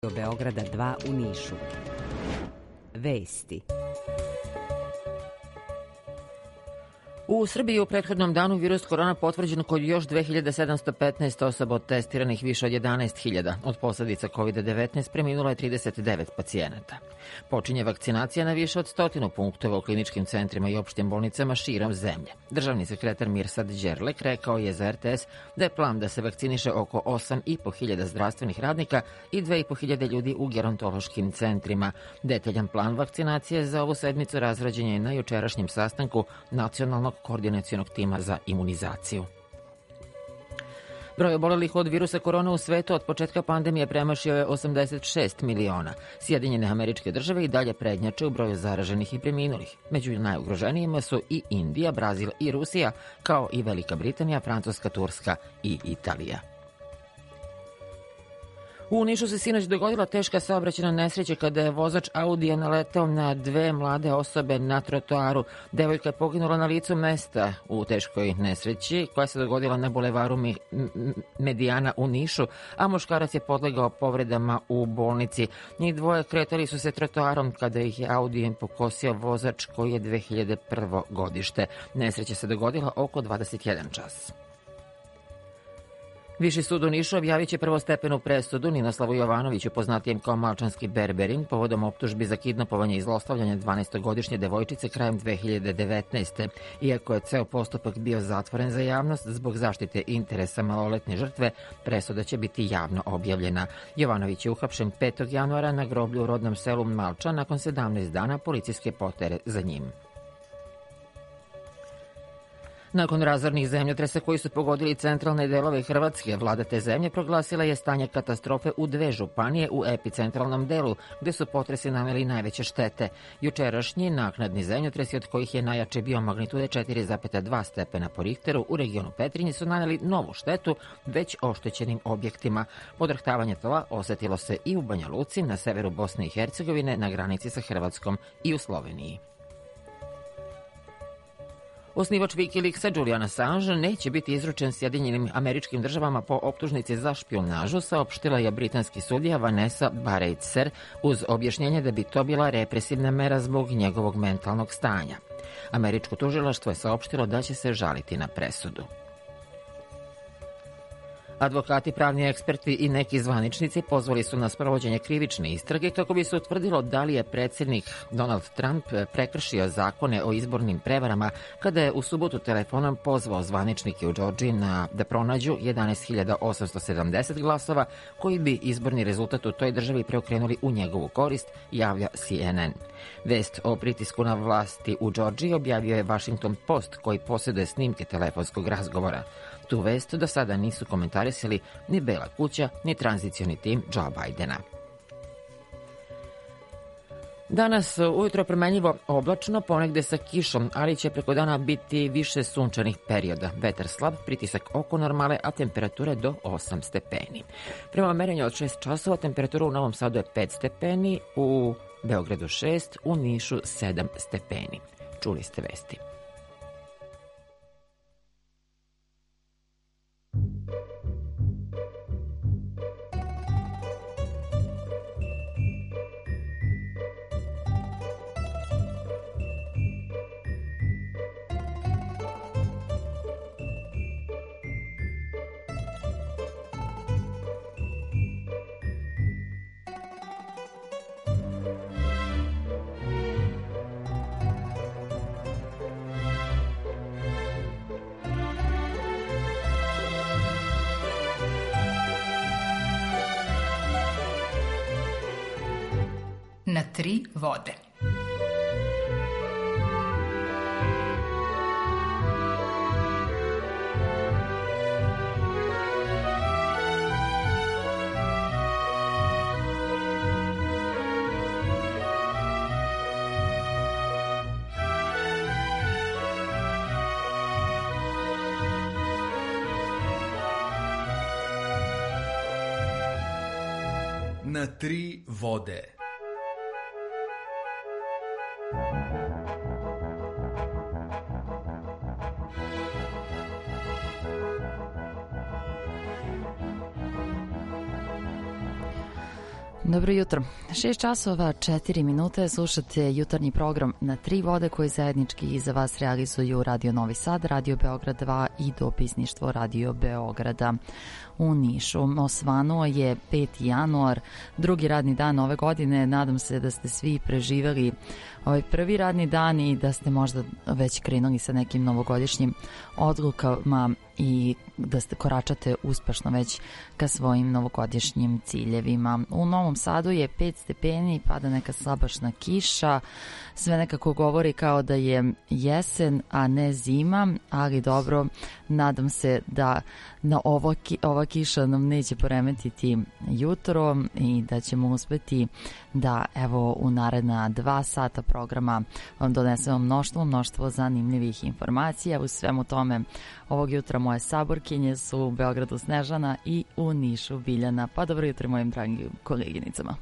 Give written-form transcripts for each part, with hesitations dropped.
Beograda 2 u Nišu. Vesti. U Srbiji u prethodnom danu virus korona potvrđen kod još 2715 osoba od testiranih više od 11.000. Od posledica COVID-19 preminulo je 39 pacijenata. Počinje vakcinacija na više od 100 punktova u kliničkim centrima i opštim bolnicama širom zemlje. Državni sekretar Mirsad Đerlek rekao je za RTS da je plan da se vakciniše oko 8.500 zdravstvenih radnika i 2.500 ljudi u gerontološkim centrima. Detaljan plan vakcinacije za ovu sedmicu razrađen je na jučerašnjem sastanku Nacionalnog koordinacionog tima za imunizaciju. Broj obolelih od virusa korona u svetu od početka pandemije premašio je 86 miliona. Sjedinjene Američke Države i dalje prednjače u broju zaraženih i preminulih. Među najugroženijima su i Indija, Brazil i Rusija, kao i Velika Britanija, Francuska, Turska i Italija. U Nišu se sinoć dogodila teška saobraćajna nesreća kada je vozač Audija naleteo na dve mlade osobe na trotoaru. Devojka je poginula na licu mesta u teškoj nesreći koja se dogodila na bulevaru Medijana u Nišu, a muškarac je podlegao povredama u bolnici. Njih dvoje kretali su se trotoarom kada ih je Audijem pokosio vozač koji je 2001. godište. Nesreća se dogodila oko 21 čas. Viši sud u Nišu objavit će prvostepenu presudu Ninoslavu Jovanoviću, poznatijem kao Malčanski Berberin, povodom optužbi za kidnapovanje i zlostavljanje 12-godišnje devojčice krajem 2019. Iako je ceo postupak bio zatvoren za javnost zbog zaštite interesa maloletne žrtve, presuda će biti javno objavljena. Jovanović je uhapšen 5. januara na groblju u rodnom selu Malča nakon 17 dana policijske potere za njim. Nakon razornih zemljotresa koji su pogodili centralne delove Hrvatske, vlada te zemlje proglasila je stanje katastrofe u dve županije u epicentralnom delu, gde su potresi naneli najveće štete. Jučerašnji naknadni zemljotresi, od kojih je najjači bio magnitude 4,2 stepena po Richteru, u regionu Petrinje su naneli novu štetu već oštećenim objektima. Podrhtavanje tla osetilo se i u Banja Luci, na severu Bosne i Hercegovine, na granici sa Hrvatskom i u Sloveniji. Osnivač Wikileaksa Julian Assange neće biti izručen Sjedinjenim Američkim Državama po optužnici za špijunažu, saopštila je britanski sudija Vanessa Baraitser uz objašnjenje da bi to bila represivna mera zbog njegovog mentalnog stanja. Američko tužilaštvo je saopštilo da će se žaliti na presudu. Advokati, pravni eksperti i neki zvaničnici pozvali su na sprovođenje krivične istrage kako bi se utvrdilo da li je predsjednik Donald Trump prekršio zakone o izbornim prevarama kada je u subotu telefonom pozvao zvaničnike u Džordžiji da pronađu 11.870 glasova koji bi izborni rezultat u toj državi preokrenuli u njegovu korist, javlja CNN. Vest o pritisku na vlasti u Džordžiji objavio je Washington Post, koji posjeduje snimke telefonskog razgovora. Tu vest do sada nisu komentarisali ni Bela kuća, ni tranzicioni tim Joe Bidena. Danas ujutro promenljivo oblačno, ponegde sa kišom, ali će preko dana biti više sunčanih perioda. Vetar slab, pritisak oko normale, a temperature do 8 stepeni. Prema merenju od 6 časova temperatura u Novom Sadu je 5 stepeni, u Beogradu 6, u Nišu 7 stepeni. Čuli ste vesti. Na tri vode. Na tri vode. Dobro jutro. 6 časova, 4 minute, slušate jutarnji program Na tri vode koji zajednički za vas realizuju Radio Novi Sad, Radio Beograd 2 i dopisništvo Radio Beograda u Nišu. Osvanuo je 5. januar, drugi radni dan ove godine. Nadam se da ste svi preživeli ovaj prvi radni dan i da ste možda već krenuli sa nekim novogodišnjim odlukama i da ste koračate uspešno već ka svojim novogodišnjim ciljevima. U Novom Sadu je 5 stepeni, pada neka slabašna kiša, sve nekako govori kao da je jesen, a ne zima, ali dobro, nadam se da na ova kiša nam neće poremetiti jutro i da ćemo uspeti da evo u naredna 2 sata programa vam donesemo mnoštvo zanimljivih informacija. U svemu tome ovog jutra moje saborkinje su u Beogradu Snežana i u Nišu Biljana. Pa dobro jutro mojim dragim koleginicama.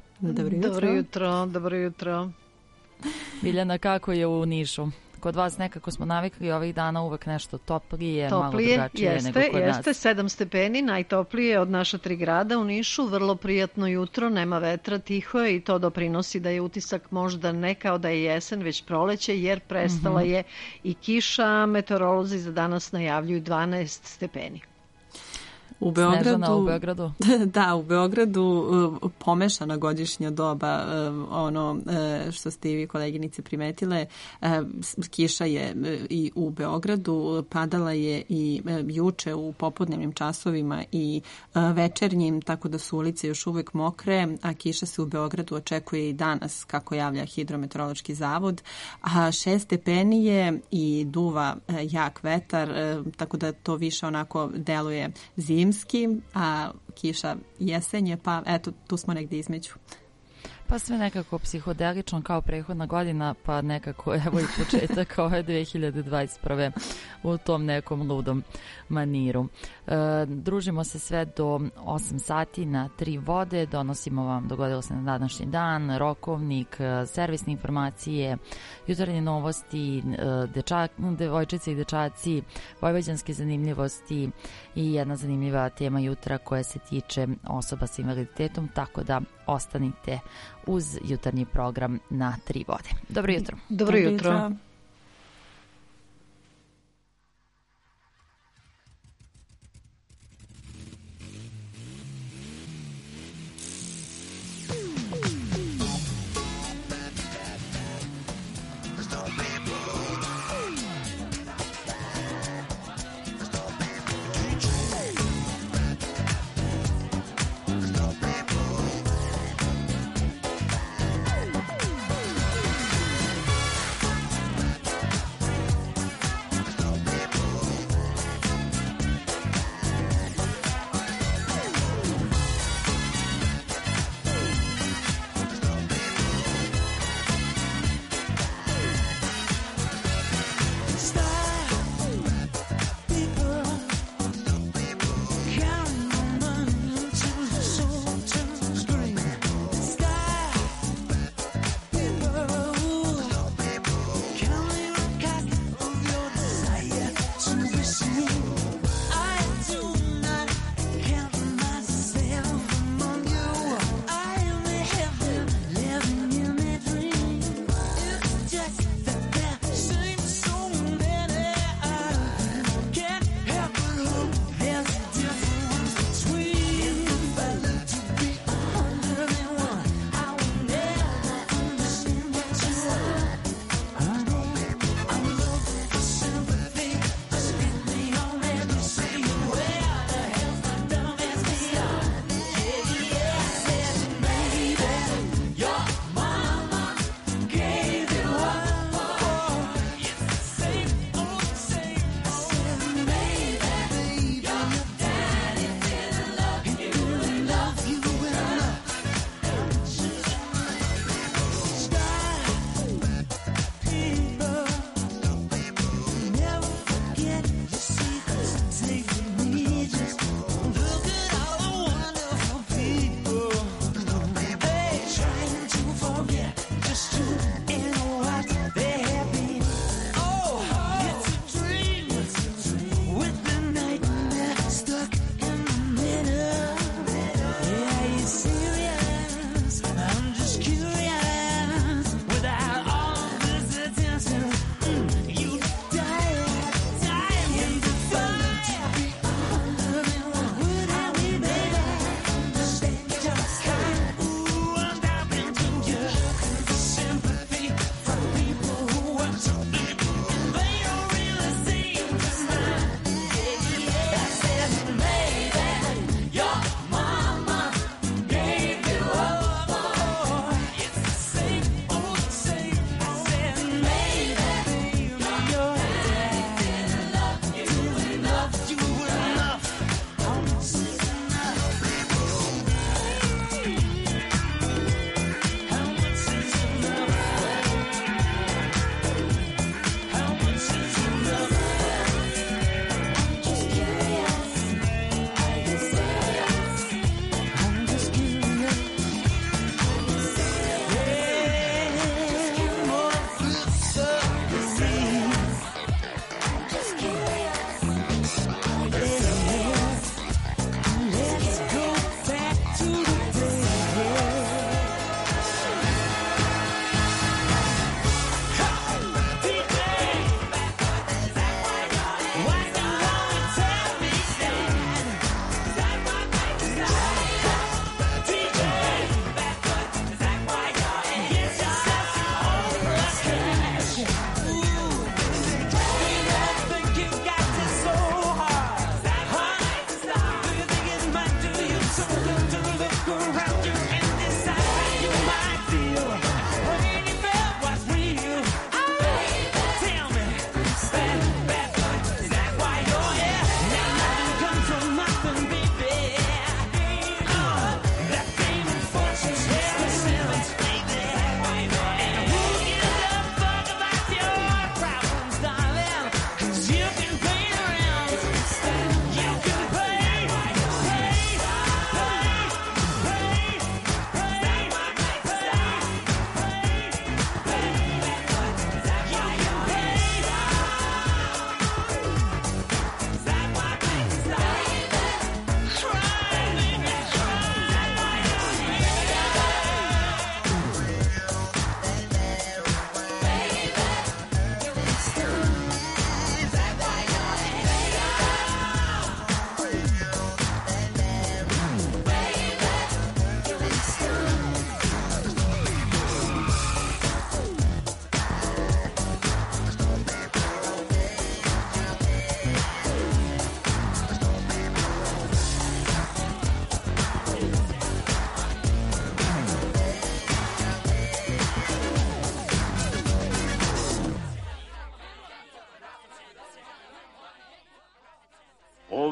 Dobro jutro. Biljana, kako je u Nišu? Kod vas nekako smo navikli ovih dana uvek nešto toplije malo drugačije nego kod nas. Jeste, 7 stepeni, najtoplije od naša 3 grada u Nišu, vrlo prijatno jutro, nema vetra, tiho je i to doprinosi da je utisak možda ne kao da je jesen, već proleće, jer prestala je i kiša, meteorolozi za danas najavljuju 12 stepeni. U Beogradu. Da, u Beogradu pomešana godišnja doba, ono što ste i vi koleginice primetile, kiša je i u Beogradu, padala je i juče u popodnevnim časovima i večernjim, tako da su ulice još uvek mokre, a kiša se u Beogradu očekuje i danas, kako javlja Hidrometeorološki zavod, a 6 stepeni je i duva jak vetar, tako da to više onako deluje zimski, a kiša jesenje, pa eto, tu smo negdje između. Pa sve nekako psihodelično kao prethodna godina, pa nekako evo i početak ove 2021. u tom nekom ludom maniru. Družimo se sve do 8 sati na 3 vode, donosimo vam, dogodilo se na današnji dan, rokovnik, servisne informacije, jutarnje novosti, devojčice i dečaci, vojvođanske zanimljivosti i jedna zanimljiva tema jutra koja se tiče osoba sa invaliditetom, tako da ostanite uz jutarnji program Na tri vode. Dobro jutro. Dobro jutro.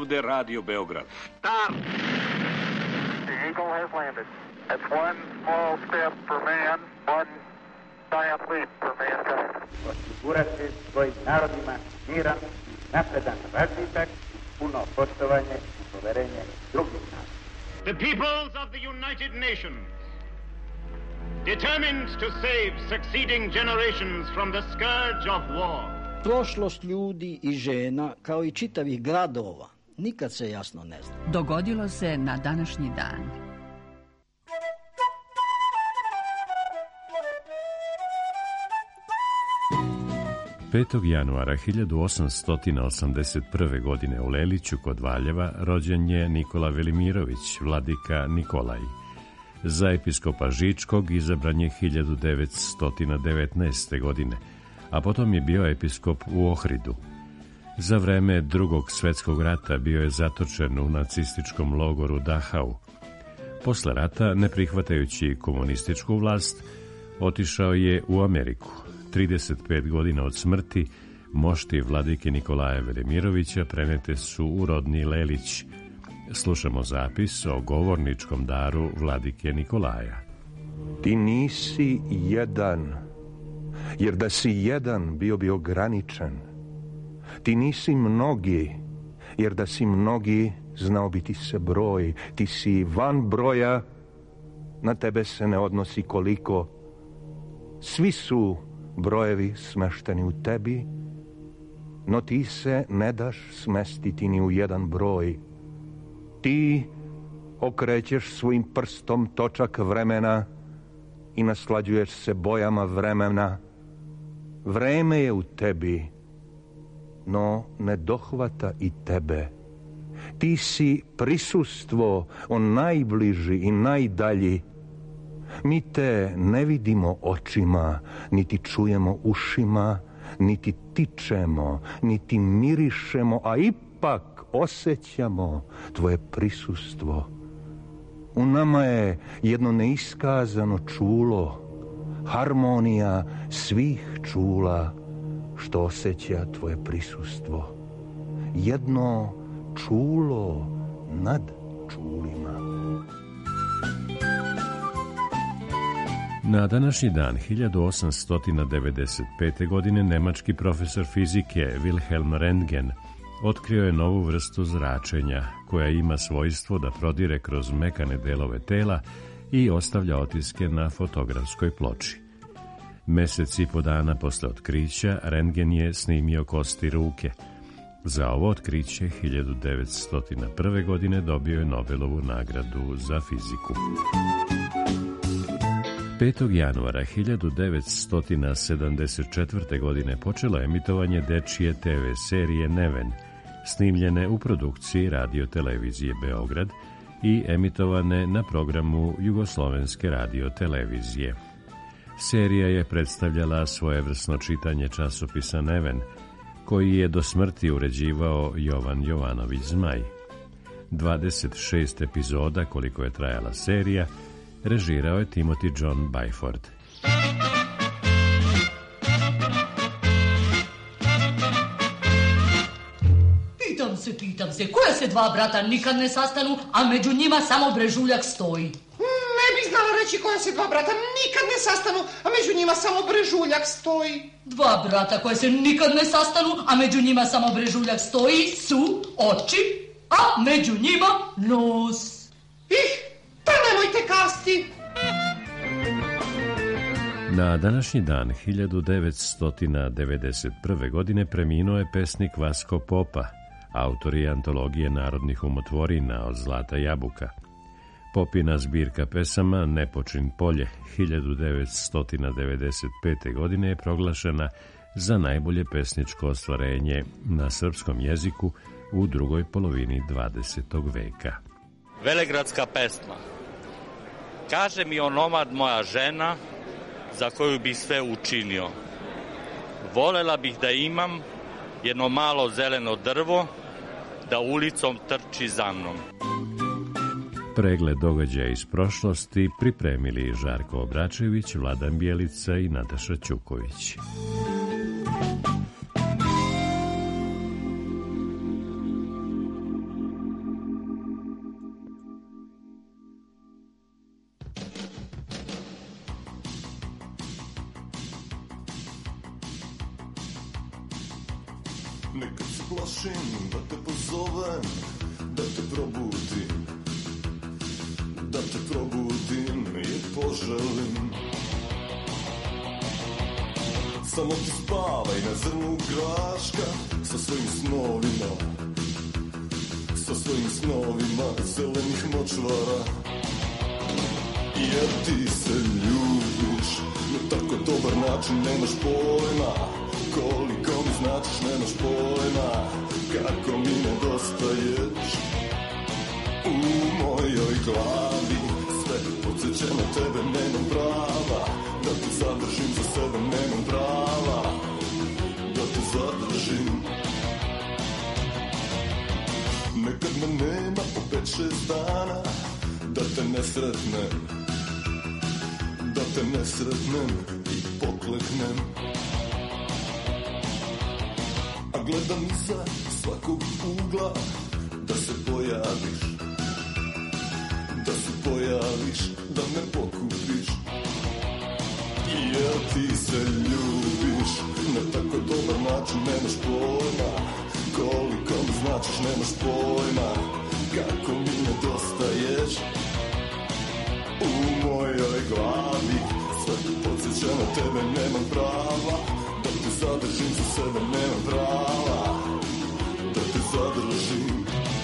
ovde Radio Beograd. Stop! The Eagle has landed. That's one small step for man, one giant leap for mankind. Osigurati svojim narodima miran, napredan razvitak, puno poštovanje i poverenje drugih naroda. The peoples of the United Nations, determined to save succeeding generations from the scourge of war. Prošlost ljudi i žena, kao i čitavih gradova, nikad se jasno ne zna. Dogodilo se na današnji dan. Petog januara 1881. godine u Leliću kod Valjeva rođen je Nikola Velimirović, vladika Nikolaj. Za episkopa Žičkog izabran je 1919. godine, a potom je bio episkop u Ohridu. Za vreme Drugog svjetskog rata bio je zatočen u nacističkom logoru Dachau. Posle rata, ne prihvatajući komunističku vlast, otišao je u Ameriku. 35 godina od smrti mošti vladike Nikolaja Velimirovića prenete su u rodni Lelić. Slušamo zapis o govorničkom daru vladike Nikolaja. Ti nisi jedan, jer da si jedan bio bi ograničen. Ti nisi mnogi, jer da si mnogi znao bi ti se broj. Ti si van broja, na tebe se ne odnosi koliko. Svi su brojevi smešteni u tebi, no ti se ne daš smestiti ni u jedan broj. Ti okrećeš svojim prstom točak vremena i naslađuješ se bojama vremena. Vreme je u tebi, no ne dohvata i tebe. Ti si prisustvo, on najbliži i najdalji. Mi te ne vidimo očima, niti čujemo ušima, niti tičemo, niti mirišemo, a ipak osjećamo tvoje prisustvo. U nama je jedno neiskazano čulo, harmonija svih čula što osjeća tvoje prisustvo. Jedno čulo nad čulima. Na današnji dan 1895. godine nemački profesor fizike Wilhelm Röntgen otkrio je novu vrstu zračenja koja ima svojstvo da prodire kroz mekane delove tela i ostavlja otiske na fotografskoj ploči. Mesec i po dana posle otkrića Röntgen je snimio kosti ruke. Za ovo otkriće 1901. godine dobio je Nobelovu nagradu za fiziku. 5. januara 1974. godine počelo emitovanje dečije TV serije Neven, snimljene u produkciji Radio-televizije Beograd i emitovane na programu Jugoslovenske radio-televizije. Serija je predstavljala svojevrsno čitanje časopisa Neven, koji je do smrti uređivao Jovan Jovanović Zmaj. 26 epizoda, koliko je trajala serija, režirao je Timothy John Byford. Pitam se, koja se dva brata nikad ne sastanu, a među njima samo brežuljak stoji? Ne bih znala reći koja se dva brata nikad ne sastanu, a među njima samo brežuljak stoji. Dva brata koje se nikad ne sastanu, a među njima samo brežuljak stoji su oči, a među njima nos. Pa nemojte kasti. Na današnji dan 1991. godine preminuo je pesnik Vasko Popa, autor je antologije narodnih umotvorina od Zlata jabuka. Popina zbirka pesama Nepočin polje 1995. godine je proglašena za najbolje pesničko ostvarenje na srpskom jeziku u drugoj polovini 20. veka. Velegradska pesma. Kaže mi onomad moja žena, za koju bih sve učinio. Volela bih da imam jedno malo zeleno drvo, da ulicom trči za mnom. Pregled događaja iz prošlosti pripremili Žarko Obračević, Vladan Bjelica i Nataša Ćuković. Nekad se plašim da te pozovem, da te probudim i poželim. Samo ti spavaj na zrnu graška sa svojim snovima zelenih močvara. Jer ti se ljubiš na tako dobar način, nemaš pojma koliko mi značiš, nemaš pojma kako mi nedostaješ. U mojoj glavi sve podsjeća na tebe, nemam prava da te zadržim za sebe, nemam prava da te zadržim. Nekad me nema po 5-6 dana, da te ne sretnem i pokleknem. A gledam iza svakog ugla da se pojaviš, da me pokupiš. Jer ti se ljubiš na tako dobar način, nemaš pojma koliko mi značiš, nemaš pojma kako mi nedostaješ. U mojoj glavi sve podsjeća na tebe, nemam prava da te zadržim za sebe, nemam prava da te zadržim.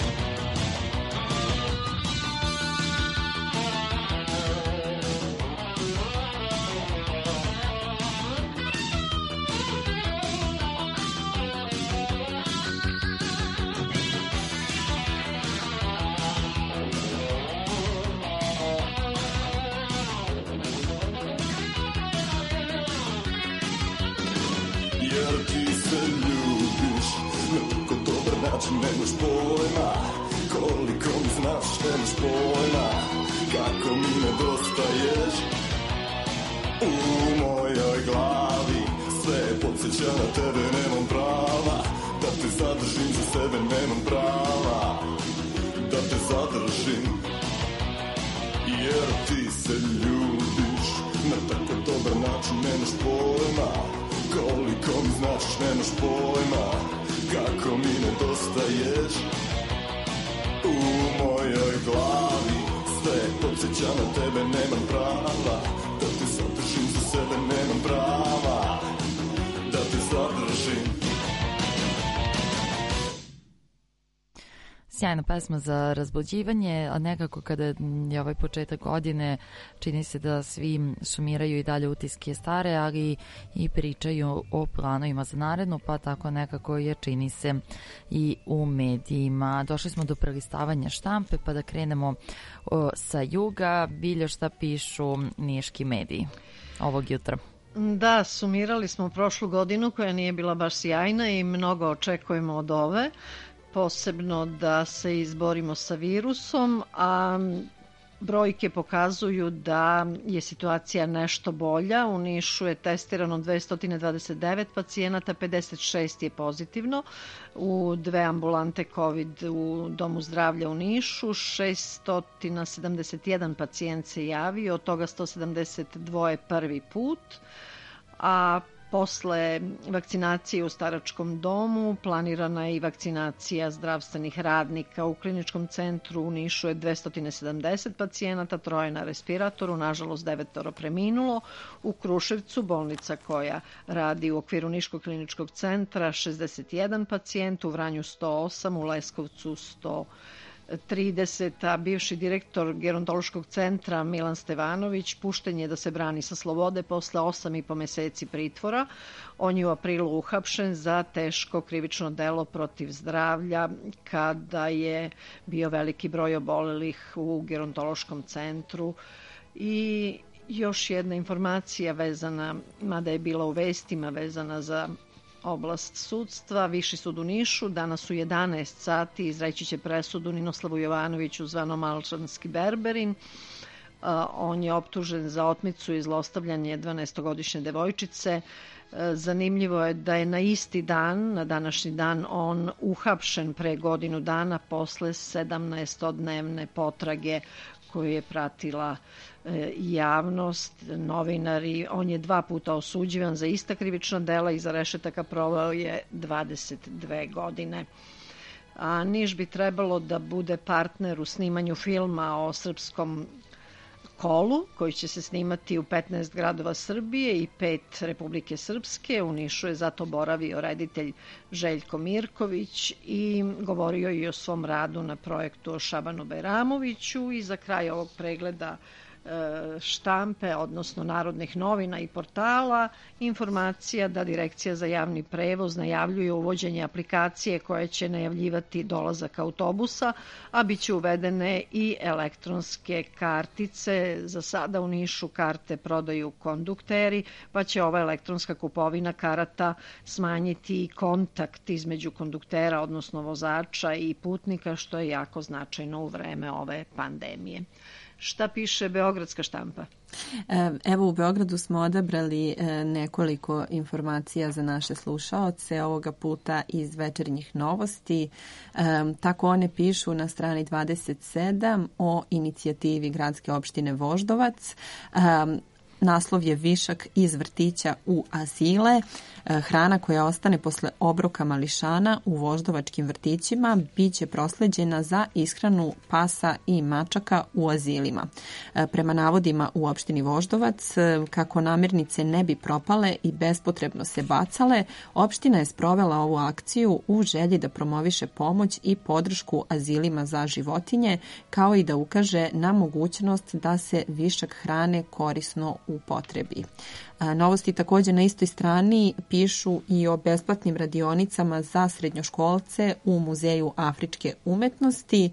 Nemaš pojma koliko mi znaš, nemaš pojma kako mi nedostaješ. U mojoj glavi sve podsjeća na tebe, nemam prava da te zadržim za sebe, nemam prava da te zadržim. Jer ti se ljubiš na tako dobar način, nemaš pojma koliko mi značiš, nemaš pojma kako mi nedostaješ. U mojoj glavi sve podsjeća na tebe, nemam prava da te zadržim za sebe, nemam prava da te zadržim. Sjajna pesma za razbuđivanje, a nekako kada je ovaj početak godine čini se da svi sumiraju i dalje utiske stare, ali i pričaju o planovima za narednu, pa tako nekako je čini se i u medijima. Došli smo do prelistavanja štampe, pa da krenemo sa juga. Biljo, šta pišu niški mediji ovog jutra? Da, sumirali smo prošlu godinu koja nije bila baš sjajna i mnogo očekujemo od ove. Posebno da se izborimo sa virusom, a brojke pokazuju da je situacija nešto bolja. U Nišu je testirano 229 pacijenata, 56 je pozitivno. U 2 ambulante COVID u Domu zdravlja u Nišu 671 pacijent se javio, od toga 172 prvi put, a posle vakcinacije u staračkom domu planirana je i vakcinacija zdravstvenih radnika. U kliničkom centru u Nišu je 270 pacijenata, 3 na respiratoru, nažalost 9 preminulo. U Kruševcu, bolnica koja radi u okviru Niškog kliničkog centra, 61 pacijent, u Vranju 108, u Leskovcu 130, a bivši direktor gerontološkog centra Milan Stevanović pušten je da se brani sa slobode posle 8,5 meseci pritvora. On je u aprilu uhapšen za teško krivično delo protiv zdravlja kada je bio veliki broj obolelih u gerontološkom centru. I još jedna informacija vezana, mada je bila u vestima, vezana za oblast sudstva. Viši sud u Nišu danas u 11 sati izreći će presudu Ninoslavu Jovanoviću zvanom Malčanski Berberin. On je optužen za otmicu i zlostavljanje 12-godišnje devojčice. Zanimljivo je da je na isti dan, na današnji dan, on uhapšen pre godinu dana posle 17-dnevne potrage koju je pratila javnost, novinari. On je 2 puta osuđivan za ista krivična dela i za rešetaka proveo je 22 godine. A Niš bi trebalo da bude partner u snimanju filma o srpskom kolu, koji će se snimati u 15 gradova Srbije i 5 Republike Srpske. U Nišu je zato boravio reditelj Željko Mirković i govorio i o svom radu na projektu o Šabanu Bajramoviću. I za kraj ovog pregleda štampe, odnosno Narodnih novina i portala, informacija da Direkcija za javni prevoz najavljuje uvođenje aplikacije koja će najavljivati dolazak autobusa, a bit će uvedene i elektronske kartice. Za sada u Nišu karte prodaju kondukteri, pa će ova elektronska kupovina karata smanjiti kontakt između konduktera, odnosno vozača i putnika, što je jako značajno u vreme ove pandemije. Šta piše beogradska štampa? Evo, u Beogradu smo odabrali nekoliko informacija za naše slušaoce, ovoga puta iz Večernjih novosti. Tako one pišu na strani 27 o inicijativi gradske opštine Voždovac. Naslov je višak iz vrtića u azile. Hrana koja ostane posle obroka mališana u voždovačkim vrtićima biće prosleđena za ishranu pasa i mačaka u azilima. Prema navodima u opštini Voždovac, kako namirnice ne bi propale i bespotrebno se bacale, opština je sprovela ovu akciju u želji da promoviše pomoć i podršku azilima za životinje, kao i da ukaže na mogućnost da se višak hrane korisno upotrebi. Novosti također na istoj strani pišu i o besplatnim radionicama za srednjoškolce u Muzeju afričke umetnosti.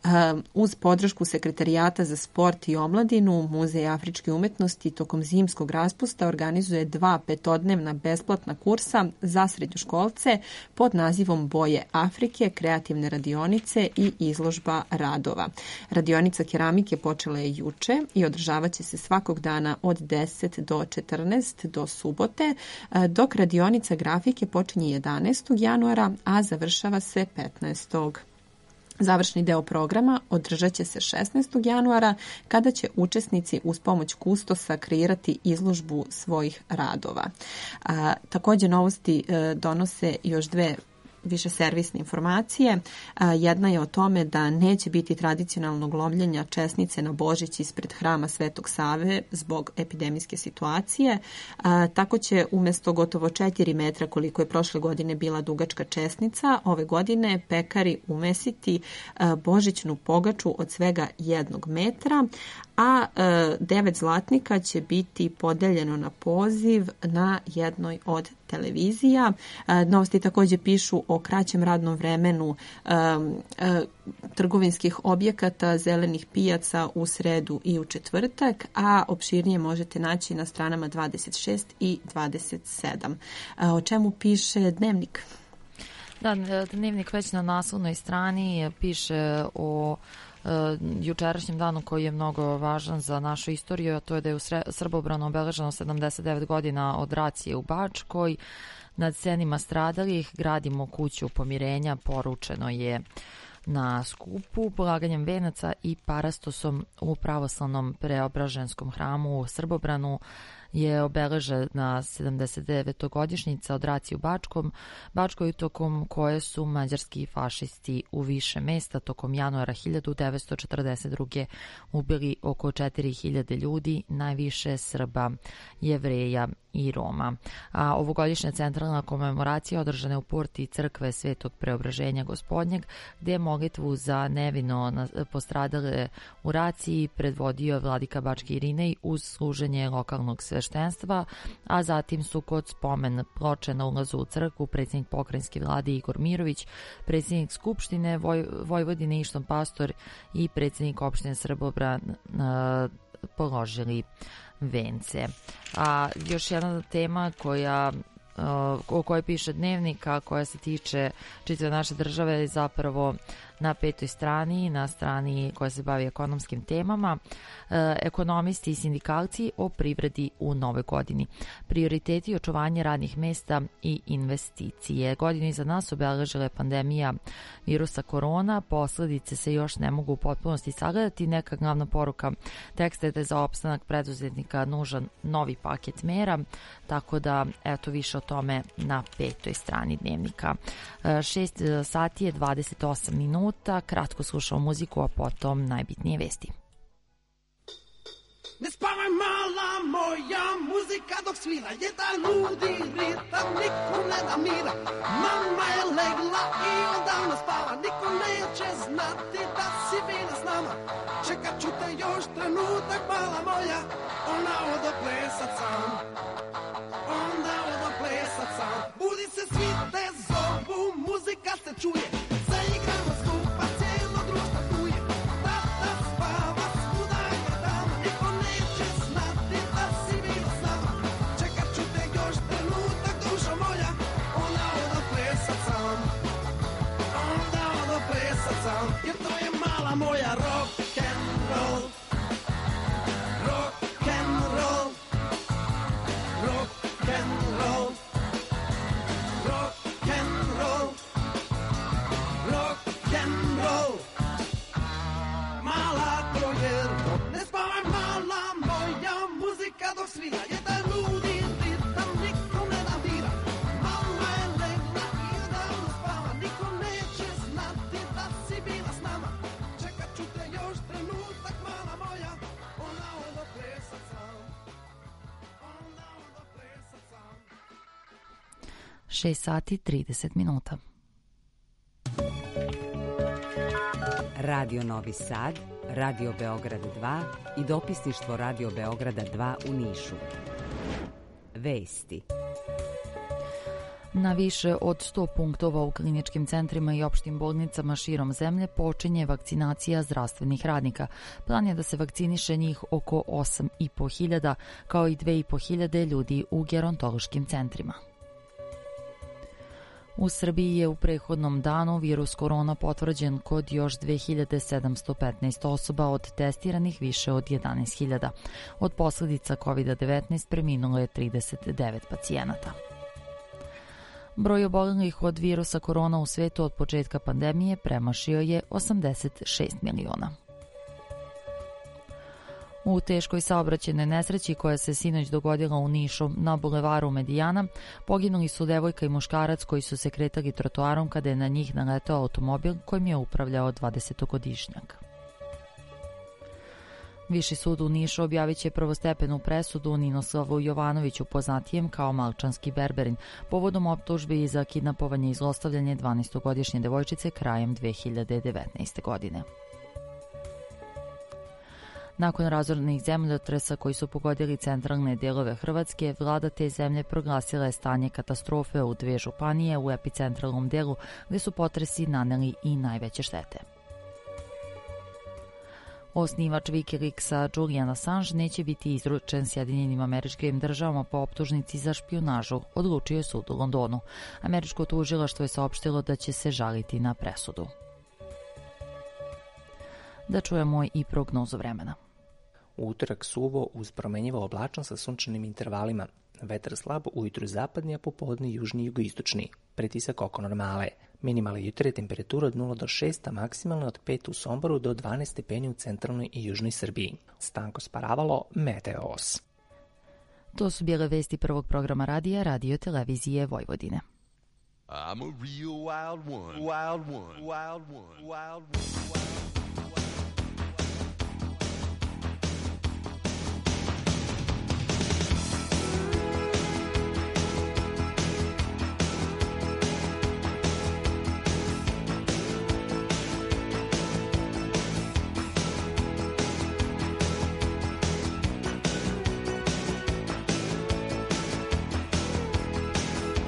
Uz podršku Sekretarijata za sport i omladinu, Muzej afričke umetnosti tokom zimskog raspusta organizuje 2 petodnevna besplatna kursa za srednjoškolce pod nazivom Boje Afrike, kreativne radionice i izložba radova. Radionica keramike počela je juče i održavat će se svakog dana od 10 do 14 do subote, dok radionica grafike počinje 11. januara, a završava se 15. Završni deo programa održat će se 16. januara, kada će učesnici uz pomoć kustosa kreirati izložbu svojih radova. Također novosti donose još 2 više servisne informacije. Jedna je o tome da neće biti tradicionalnog lovljenja česnice na Božić ispred hrama Svetog Save zbog epidemijske situacije. Tako će umjesto gotovo 4 metra koliko je prošle godine bila dugačka česnica, ove godine pekari umesiti božićnu pogaču od svega 1 metra, a 9 zlatnika će biti podeljeno na poziv na jednoj od televizija. Novosti također pišu o kraćem radnom vremenu trgovinskih objekata, zelenih pijaca u sredu i u četvrtak, a opširnije možete naći na stranama 26 i 27. O čemu piše Dnevnik? Da, Dnevnik već na naslovnoj strani piše o jučerašnjem danu koji je mnogo važan za našu istoriju, a to je da je u Srbobranu obeleženo 79 godina od racije u Bačkoj. Nad scenima stradalih gradimo kuću pomirenja, poručeno je na skupu. Polaganjem venaca i parastosom u pravoslavnom Preobraženskom hramu u Srbobranu je obeležena 79. godišnjica od racije u Bačkoj, tokom koje su mađarski fašisti u više mesta tokom januara 1942. ubili oko 4000 ljudi, najviše Srba, Jevreja i Roma. A ovogodišnja centralna komemoracija održana je u porti crkve Svetog Preobraženja Gospodnjeg, gdje je molitvu za nevino postradale u raciji predvodio vladika Bački Irinej uz služenje lokalnog sveštenstva, a zatim su kod spomen ploče na ulazu u crkvu predsjednik pokrajinske vlade Igor Mirović, predsjednik Skupštine Vojvodine Išton Pastor i predsjednik opštine Srbobran položili vence. A još jedna tema koja o kojoj piše Dnevnika, koja se tiče čitave naše države, zapravo na 5. strani, na strani koja se bavi ekonomskim temama. Ekonomisti i sindikalci o privredi u nove godini. Prioriteti očuvanje radnih mesta i investicije. Godinu iza nas obeležila je pandemija virusa korona, posledice se još ne mogu u potpunosti sagledati. Neka glavna poruka teksta je da je za opstanak preduzetnika nužan novi paket mera, tako da eto više o tome na 5. strani Dnevnika. 6 sati je 28 minuta, kratko slušao muziku, a potom najbitnije vesti. Ne spavaj mala moja, muzika dok svira, jedan ludi ritam, niko ne da mira. Mama je legla i odavno spava, niko neće znati da si bila s nama. Čekat ću te još trenutak, mala moja, ona odo plesat sam, onda odo plesat sam. Budi se, svi te zovu, muzika se čuje, zaigramo skupa, cijelo društvo tu je. Tata spava, svuda je gledama, niko neće znati da si bila s nama. Čekat ću te još trenutak, dušo moja, ona odo plesat sam, onda odo plesat sam. Jer to je mala moja rock and roll, rock and roll, rock and roll, rock and roll, rock and roll. Mala to je rock, ne spavaj mala moja, muzika dok svira, jedan ludi ritam, niko ne navira. Mama je legla i odavno spava, niko neće znati da si bila s nama. Čekat ću te još trenutak, mala moja, ona odo plesat sam, ona odo plesat sam. 6 sati 30 minuta. Radio Novi Sad, Radio Beograd 2 i dopisništvo Radio Beograda 2 u Nišu. Vesti. Na više od 100 punktova u kliničkim centrima i opštim bolnicama širom zemlje počinje vakcinacija zdravstvenih radnika. Plan je da se vakciniše njih oko 8.500, kao i 2.500 ljudi u gerontološkim centrima. U Srbiji je u prethodnom danu virus korona potvrđen kod još 2715 osoba, od testiranih više od 11.000. Od posledica COVID-19 preminulo je 39 pacijenata. Broj obolelih od virusa korona u svetu od početka pandemije premašio je 86 miliona. U teškoj saobraćajnoj nesreći koja se sinoć dogodila u Nišu na bulevaru Medijana poginuli su devojka i muškarac koji su se kretali trotoarom kada je na njih naletao automobil kojim je upravljao 20-godišnjak. Viši sud u Nišu objavit će prvostepenu presudu Ninoslavu Jovanoviću, poznatijem kao Malčanski Berberin, povodom optužbi za kidnapovanje i zlostavljanje 12-godišnje devojčice krajem 2019. godine. Nakon razornih zemljotresa koji su pogodili centralne delove Hrvatske, vlada te zemlje proglasila je stanje katastrofe u 2 županije u epicentralnom delu gde su potresi naneli i najveće štete. Osnivač Wikileaksa Julian Assange neće biti izručen Sjedinjenim Američkim Državama po optužnici za špijunažu, odlučio je sud u Londonu. Američko tužilaštvo je saopštilo da će se žaliti na presudu. Da čujemo i prognozu vremena. U utorak suvo uz promenjivo oblačno sa sunčanim intervalima. Vetar slab, ujutru zapadni, a popodne južni i jugoistočni. Pritisak oko normale. Minimalne jutarnje temperatura od 0 do 6, a maksimalne od 5 u Somboru do 12 stepeni u centralnoj i južnoj Srbiji. Stanko Sparavalo, Meteos. To su bile vesti prvog programa radija Radio Televizije Vojvodine. I'm a real wild one. Wild one. Wild one. Wild one.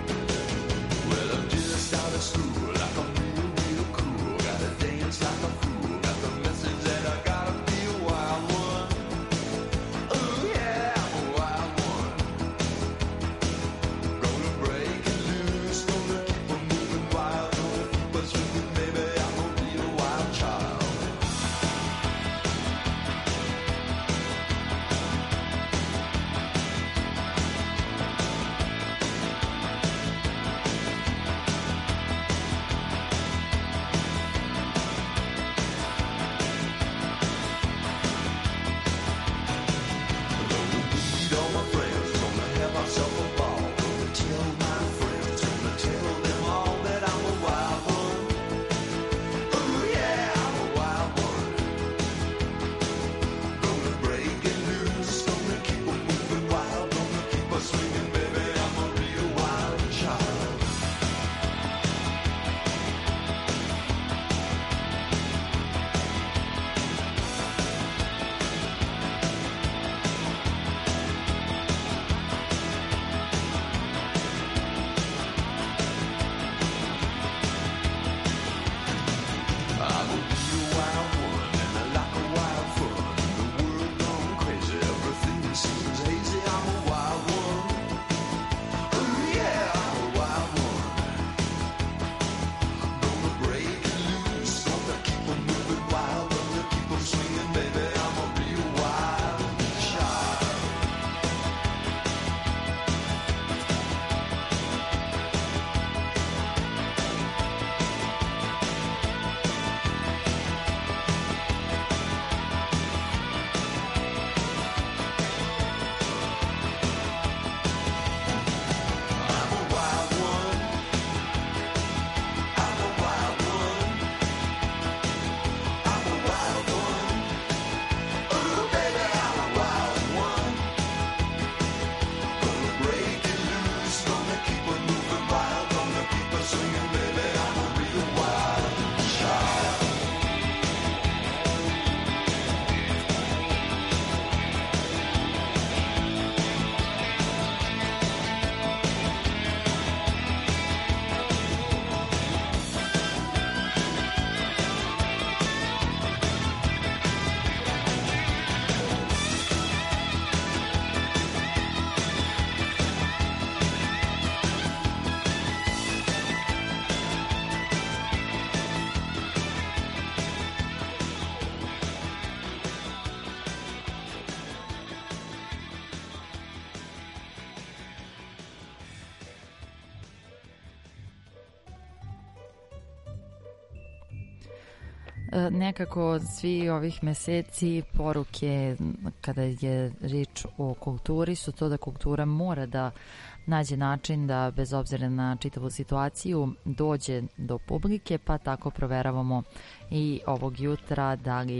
School like a real, real cool. Gotta dance like a fool. Nekako svi ovih meseci poruke kada je riječ o kulturi su to da kultura mora da nađe način da bez obzira na čitavu situaciju dođe do publike, pa tako proveravamo i ovog jutra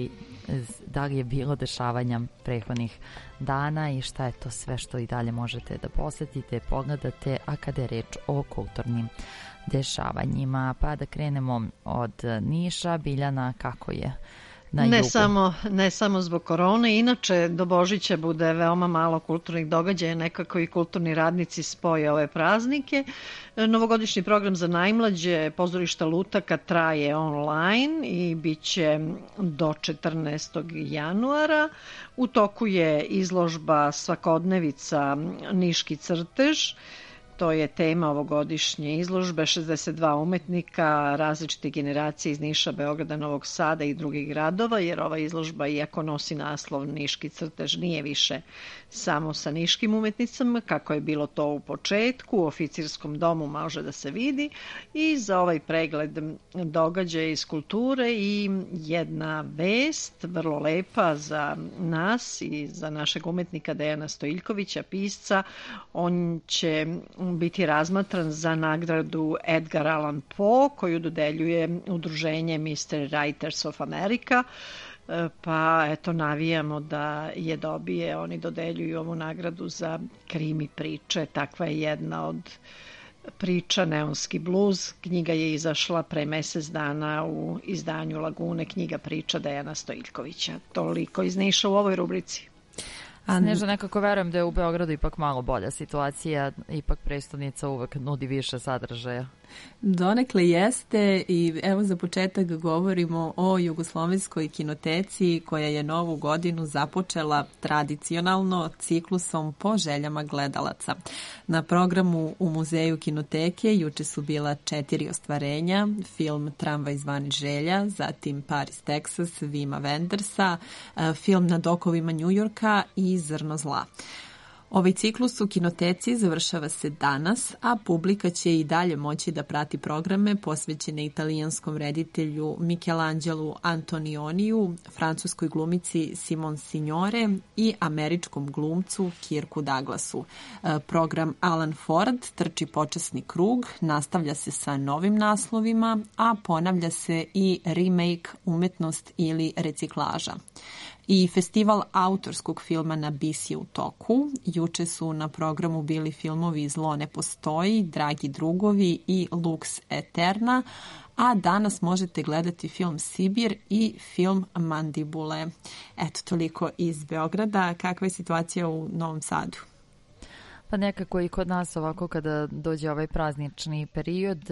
da li je bilo dešavanja prethodnih dana i šta je to sve što i dalje možete da posetite, pogledate, a kada je reč o kulturnim dešavanjima. Pa da krenemo od Niša. Biljana, kako je na jugu? Ne samo zbog korone, inače do Božića bude veoma malo kulturnih događaja, nekako i kulturni radnici spoje ove praznike. Novogodišnji program za najmlađe pozorišta Lutaka traje online i bit će do 14. januara. U toku je izložba Svakodnevica Niški crtež. To je tema ovogodišnje izložbe, 62 umetnika, različite generacije iz Niša, Beograda, Novog Sada i drugih gradova, jer ova izložba, iako nosi naslov Niški crtež, nije više samo sa niškim umetnicama, kako je bilo to u početku, u oficirskom domu može da se vidi, i za ovaj pregled događaja iz kulture i jedna vest, vrlo lepa za nas i za našeg umetnika Dejana Stojiljkovića, pisca. On će biti razmatran za nagradu Edgar Allan Poe koju dodeljuje udruženje Mr. Writers of America, pa eto navijamo da je dobije. Oni dodeljuju ovu nagradu za krimi priče, takva je jedna od priča Neonski bluz. Knjiga je izašla pre mesec dana u izdanju Lagune, knjiga priča Dejana Stojiljkovića. Toliko iz Niša u ovoj rubrici. Sneža, nekako verujem da je u Beogradu ipak malo bolja situacija, ipak prestonica uvek nudi više sadržaja. Donekle jeste i evo za početak govorimo o Jugoslovenskoj kinoteci koja je novu godinu započela tradicionalno ciklusom po željama gledalaca. Na programu u Muzeju kinoteke juče su bila 4 ostvarenja, film Tramvaj zvani želja, zatim Paris, Texas, Vima Wendersa, film Na dokovima Njujorka i Zrno zla. Ovaj ciklus u kinoteci završava se danas, a publika će i dalje moći da prati programe posvećene italijanskom reditelju Michelangelu Antonioniju, francuskoj glumici Simone Signore i američkom glumcu Kirku Douglasu. Program Alan Ford trči počasni krug, nastavlja se sa novim naslovima, a ponavlja se i remake Umetnost ili reciklaža. I festival autorskog filma na BIS je u toku. Juče su na programu bili filmovi Zlo ne postoji, Dragi drugovi i Lux Eterna, a danas možete gledati film Sibir i film Mandibule. Eto, toliko iz Beograda. Kakva je situacija u Novom Sadu? Pa nekako i kod nas ovako kada dođe ovaj praznični period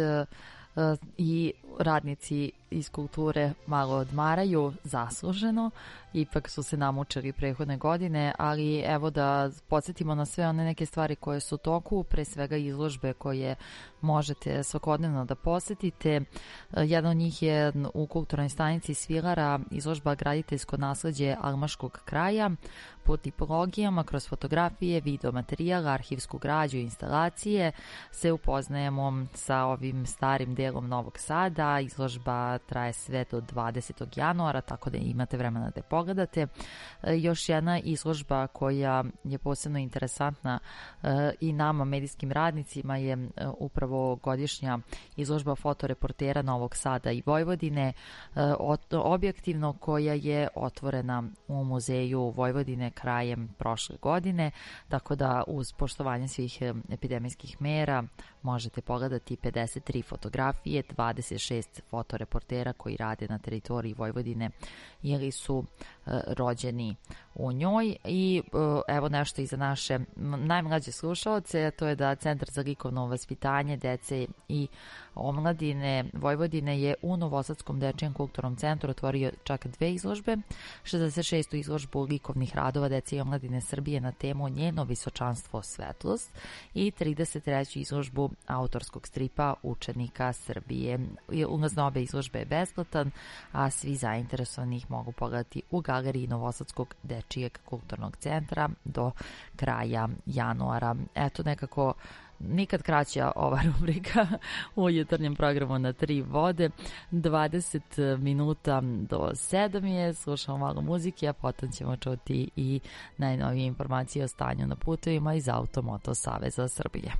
i radnici iz kulture malo odmaraju, zasluženo, ipak su se namučili prethodne godine, ali evo da podsjetimo na sve one neke stvari koje su u toku, pre svega izložbe koje možete svakodnevno da posetite. Jedan od njih je u kulturnoj stanici Svilara izložba Graditeljsko nasleđe Almaškog kraja. Po tipologijama, kroz fotografije, videomaterijal, arhivsku građu i instalacije se upoznajemo sa ovim starim delom Novog Sada. Izložba traje sve do 20. januara, tako da imate vremena da pogledate. Još jedna izložba koja je posebno interesantna i nama, medijskim radnicima, je upravo godišnja izložba fotoreportera Novog Sada i Vojvodine, objektivno, koja je otvorena u Muzeju Vojvodine krajem prošle godine, tako da uz poštovanje svih epidemijskih mera možete pogledati 53 fotografije, 26 fotoreportera koji rade na teritoriji Vojvodine ili su rođeni u njoj. I evo nešto i za naše najmlađe slušaoce, to je da Centar za likovno vaspitanje dece i omladine Vojvodine je u Novosadskom dečijem kulturnom centru otvorio čak 2 izložbe, 66. izložbu likovnih radova dece i omladine Srbije na temu Njeno visočanstvo svetlost i 33. izložbu autorskog stripa učenika Srbije. Ulaz na obe izložbe je besplatan, a svi zainteresovani ih mogu pogledati u galeriji Novosadskog dečijeg dečijeg kulturnog centra do kraja januara. Eto, nekako nikad kraća ova rubrika u jutarnjem programu Na tri vode. 20 minuta do 7 je, slušamo malo muzike, a potom ćemo čuti i najnovije informacije o stanju na putevima iz Automoto Saveza Srbije.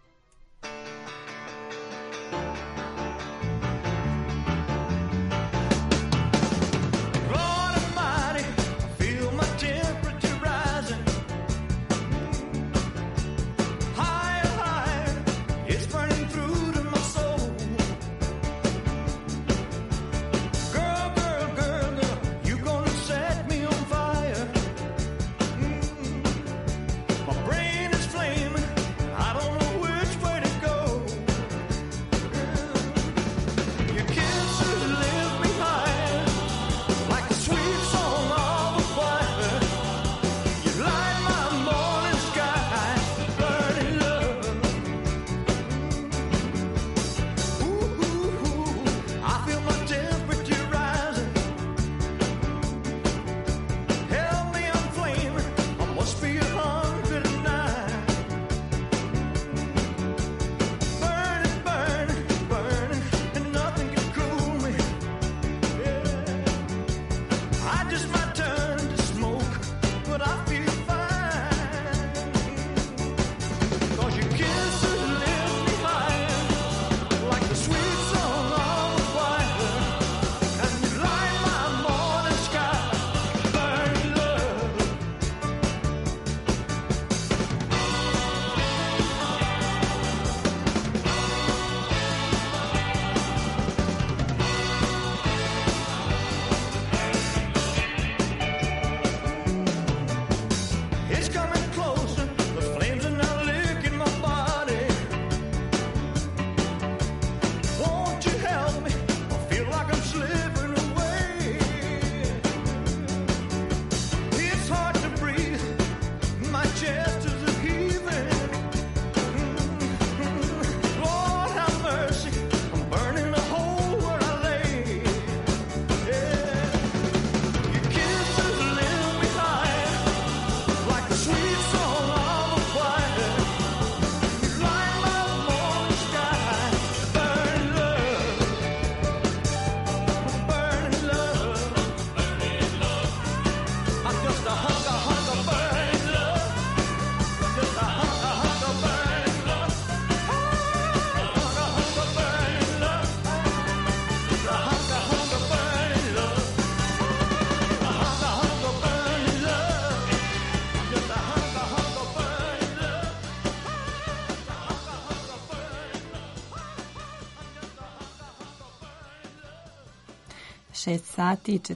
Sati i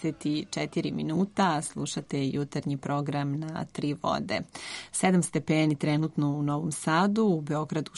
44 minuta, slušate jutarnji program Na tri vode. 7 stepeni trenutno u Novom Sadu, u Beogradu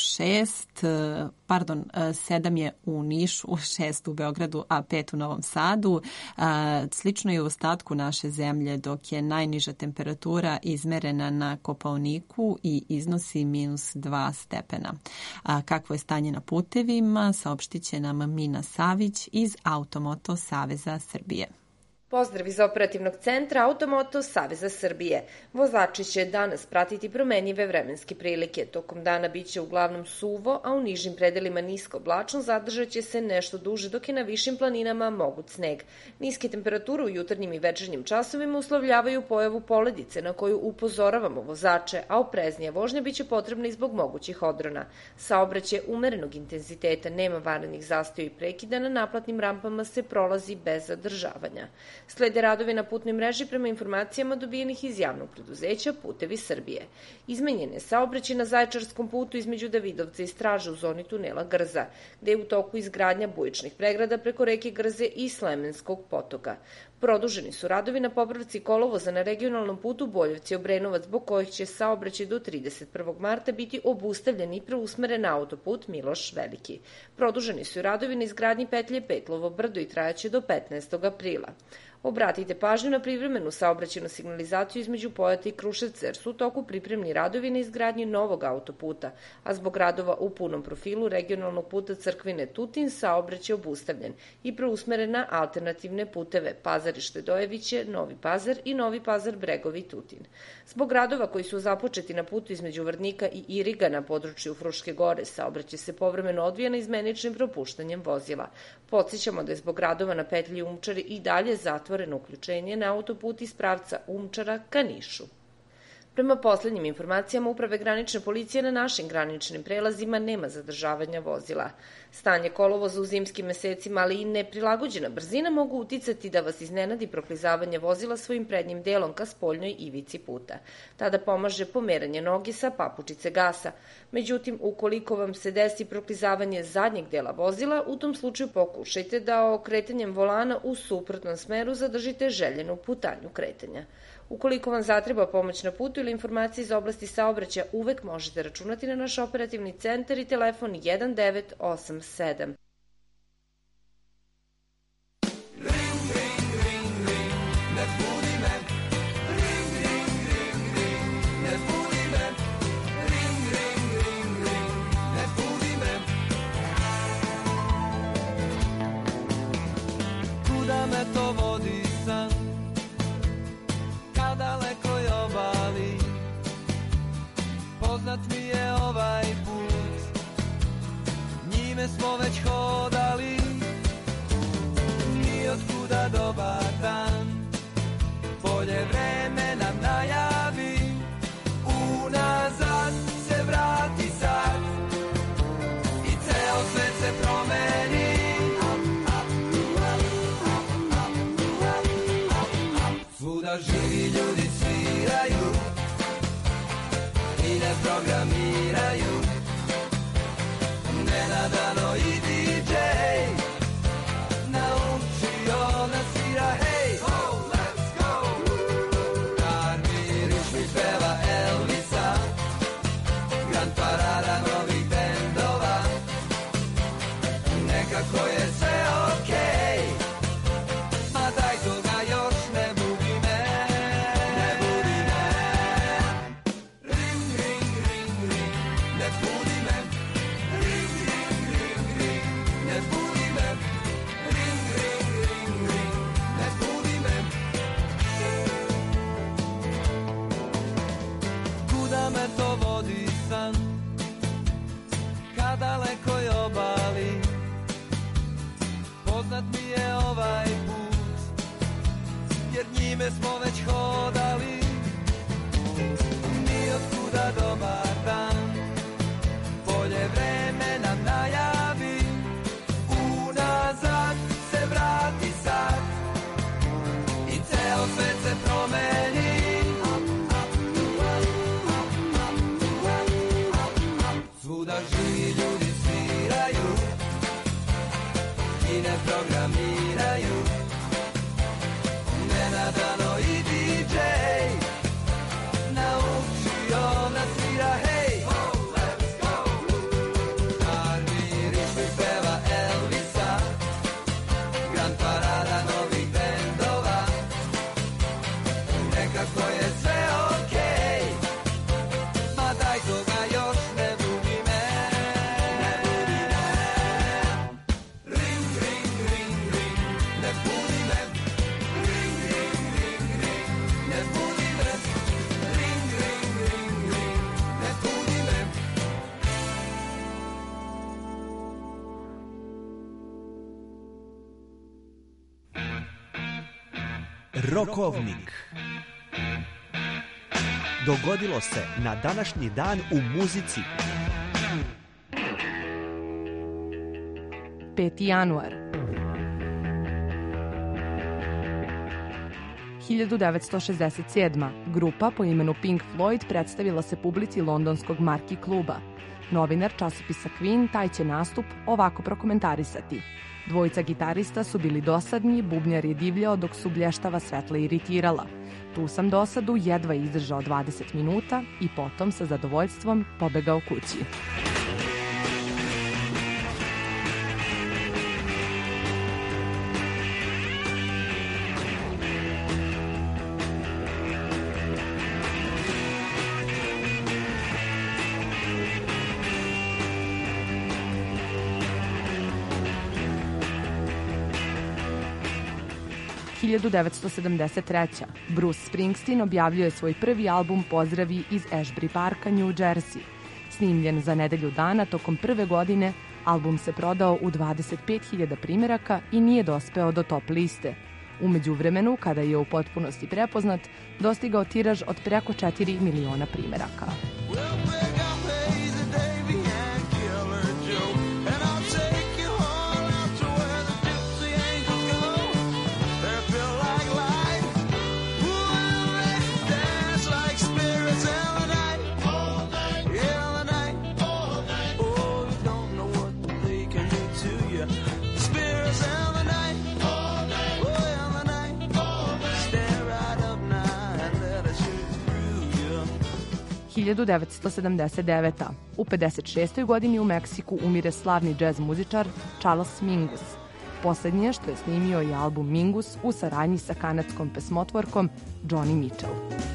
7 je u Nišu, 6 u Beogradu, a 5 u Novom Sadu. Slično je u ostatku naše zemlje, dok je najniža temperatura izmerena na Kopaoniku i iznosi -2 stepena. Kakvo je stanje na putevima, saopštit će nam Mina Savić iz Automoto Saveza Srbije. Pozdrav iz operativnog centra Automoto Saveza Srbije. Vozači će danas pratiti promenjive vremenske prilike. Tokom dana biće uglavnom suvo, a u nižim predelima nisko oblačno, zadržat će se nešto duže, dok je na višim planinama moguć sneg. Niske temperature u jutarnjim i večernjim časovima uslovljavaju pojavu poledice na koju upozoravamo vozače, a opreznija vožnja biće potrebna i zbog mogućih odrona. Saobraćaj umerenog intenziteta, nema vanrednih zastoja i prekida, na naplatnim rampama se prolazi bez zadržavanja. Slede radovi na putnoj mreži prema informacijama dobijenih iz javnog preduzeća Putevi Srbije. Izmenjen je saobraćaj na Zaječarskom putu između Davidovca i Straže u zoni tunela Grza, gde je u toku izgradnja bujičnih pregrada preko reke Grze i Slemenskog potoka. Produženi su radovi na popravci kolovoza na regionalnom putu Boljevci-Obrenovac, zbog kojih će saobraćaj do 31. marta biti obustavljen i preusmeren na autoput Miloš Veliki. Produženi su radovi na izgradnji petlje Petlovo brdo i trajaće do 15. aprila. Obratite pažnju na privremenu saobraćajnu signalizaciju između Pojata i Kruševca, jer su u toku pripremni radovi na izgradnji novog autoputa, a zbog radova u punom profilu regionalnog puta Crkvine-Tutin saobraćaj obustavljen i preusmeren na alternativne puteve Pazarište-Dojeviće, Novi Pazar i Novi Pazar-Bregovi-Tutin. Zbog radova koji su započeti na putu između Vrdnika i Iriga na području Fruške gore, saobraćaj se povremeno odvija na izmeničnim propuštanjem vozila. Podsjećamo da je zbog radova na petlji Umčari i dalje zatvoreno uključenje na autoput iz pravca Umčara ka Nišu. Prema poslednjim informacijama Uprave granične policije na našim graničnim prelazima nema zadržavanja vozila. Stanje kolovoza u zimskim mesecima, ali i neprilagođena brzina mogu uticati da vas iznenadi proklizavanje vozila svojim prednjim delom ka spoljnoj ivici puta. Tada pomaže pomeranje noge sa papučice gasa. Međutim, ukoliko vam se desi proklizavanje zadnjeg dela vozila, u tom slučaju pokušajte da okretanjem volana u suprotnom smeru zadržite željenu putanju kretanja. Ukoliko vam zatreba pomoć na putu ili informacije iz oblasti saobraćaja, uvek možete računati na naš operativni centar i telefon 1987. Kuda me to vodi san, ka dalekoj obali, poznat mi je ovaj put, njime smo već hodali, nijotkuda dobar dan, bolje vreme nam najavi, unazad se vrati sad i ceo svet se promeni. Svuda živi ljudi sviraju i ne programiraju, nenadano i DJ naučio nas svira. Hej, oh, let's go! Karmiriš mi peva Elvisa, Grand Parada novih bendova, nekako je sve okej, ma daj toga još ne budi me, ne budi me. Ring, ring, ring, ring, ne budi me. Ring, ring, ring, ring, ne budi me. Ring, ring, ring, ring, ne budi me. Kuda me to vodi san, ka dalekoj obali, poznat mi je ovaj put, jer njime smo već hodali, nijotkuda dobar dan, bolje vreme nam najavi, unazad se vrati sad i ceo svet se promeni. Svuda živi ljudi sviraju i ne programiraju, nenadano i DJ naučio nas svira. Hej, oh, let's go! Karmiriš mi peva Elvisa, Grand Parada novih bendova, nekako je sve okej, ma daj toga još ne budi me, ne budi me. Ring, ring, ring, ring, ne budi me. Ring, ring, ring, ring, ne budi me. Ring, ring, ring, ring, ne budi me. Rokovnik. Dogodilo se na današnji dan u muzici. 5. januar 1967. Grupa po imenu Pink Floyd predstavila se publici londonskog Marquee kluba. Novinar časopisa Queen taj će nastup ovako prokomentarisati. Dvojica gitarista su bili dosadni, bubnjar je divljao dok su blještava svetla iritirala. Tu sam dosadu jedva izdržao 20 minuta i potom sa zadovoljstvom pobegao kući. 1973. Bruce Springsteen objavljuje svoj prvi album Pozdravi iz Ashbury Parka, New Jersey. Snimljen za nedelju dana tokom prve godine, album se prodao u 25.000 primeraka i nije dospeo do top liste. U međuvremenu, kada je u potpunosti prepoznat, dostigao tiraž od preko 4 miliona primeraka. U 56. godini u Meksiku umire slavni džez muzičar Charles Mingus. Poslednje što je snimio je album Mingus u saradnji sa kanadskom pesmotvorkom Joni Mitchell.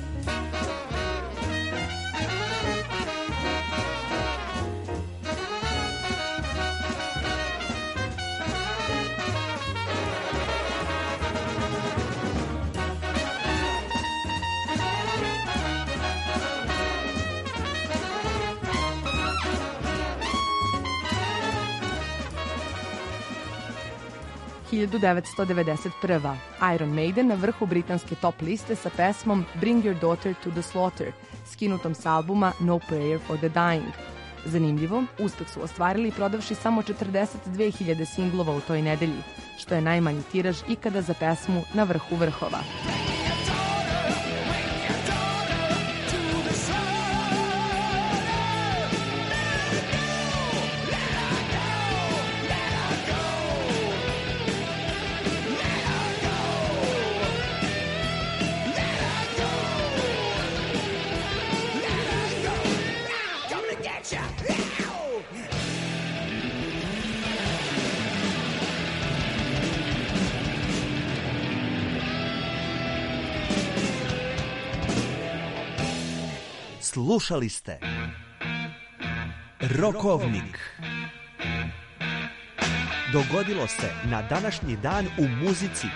– 1991. Iron Maiden na vrhu britanske top liste sa pesmom Bring Your Daughter to the Slaughter, skinutom s albuma No Prayer for the Dying. Zanimljivo, uspeh su ostvarili prodavši samo 42.000 singlova u toj nedelji, što je najmanji tiraž ikada za pesmu na vrhu vrhova. Slušali ste Rokovnik. Dogodilo se na današnji dan u muzici.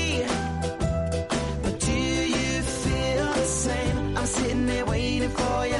sitting there waiting for you.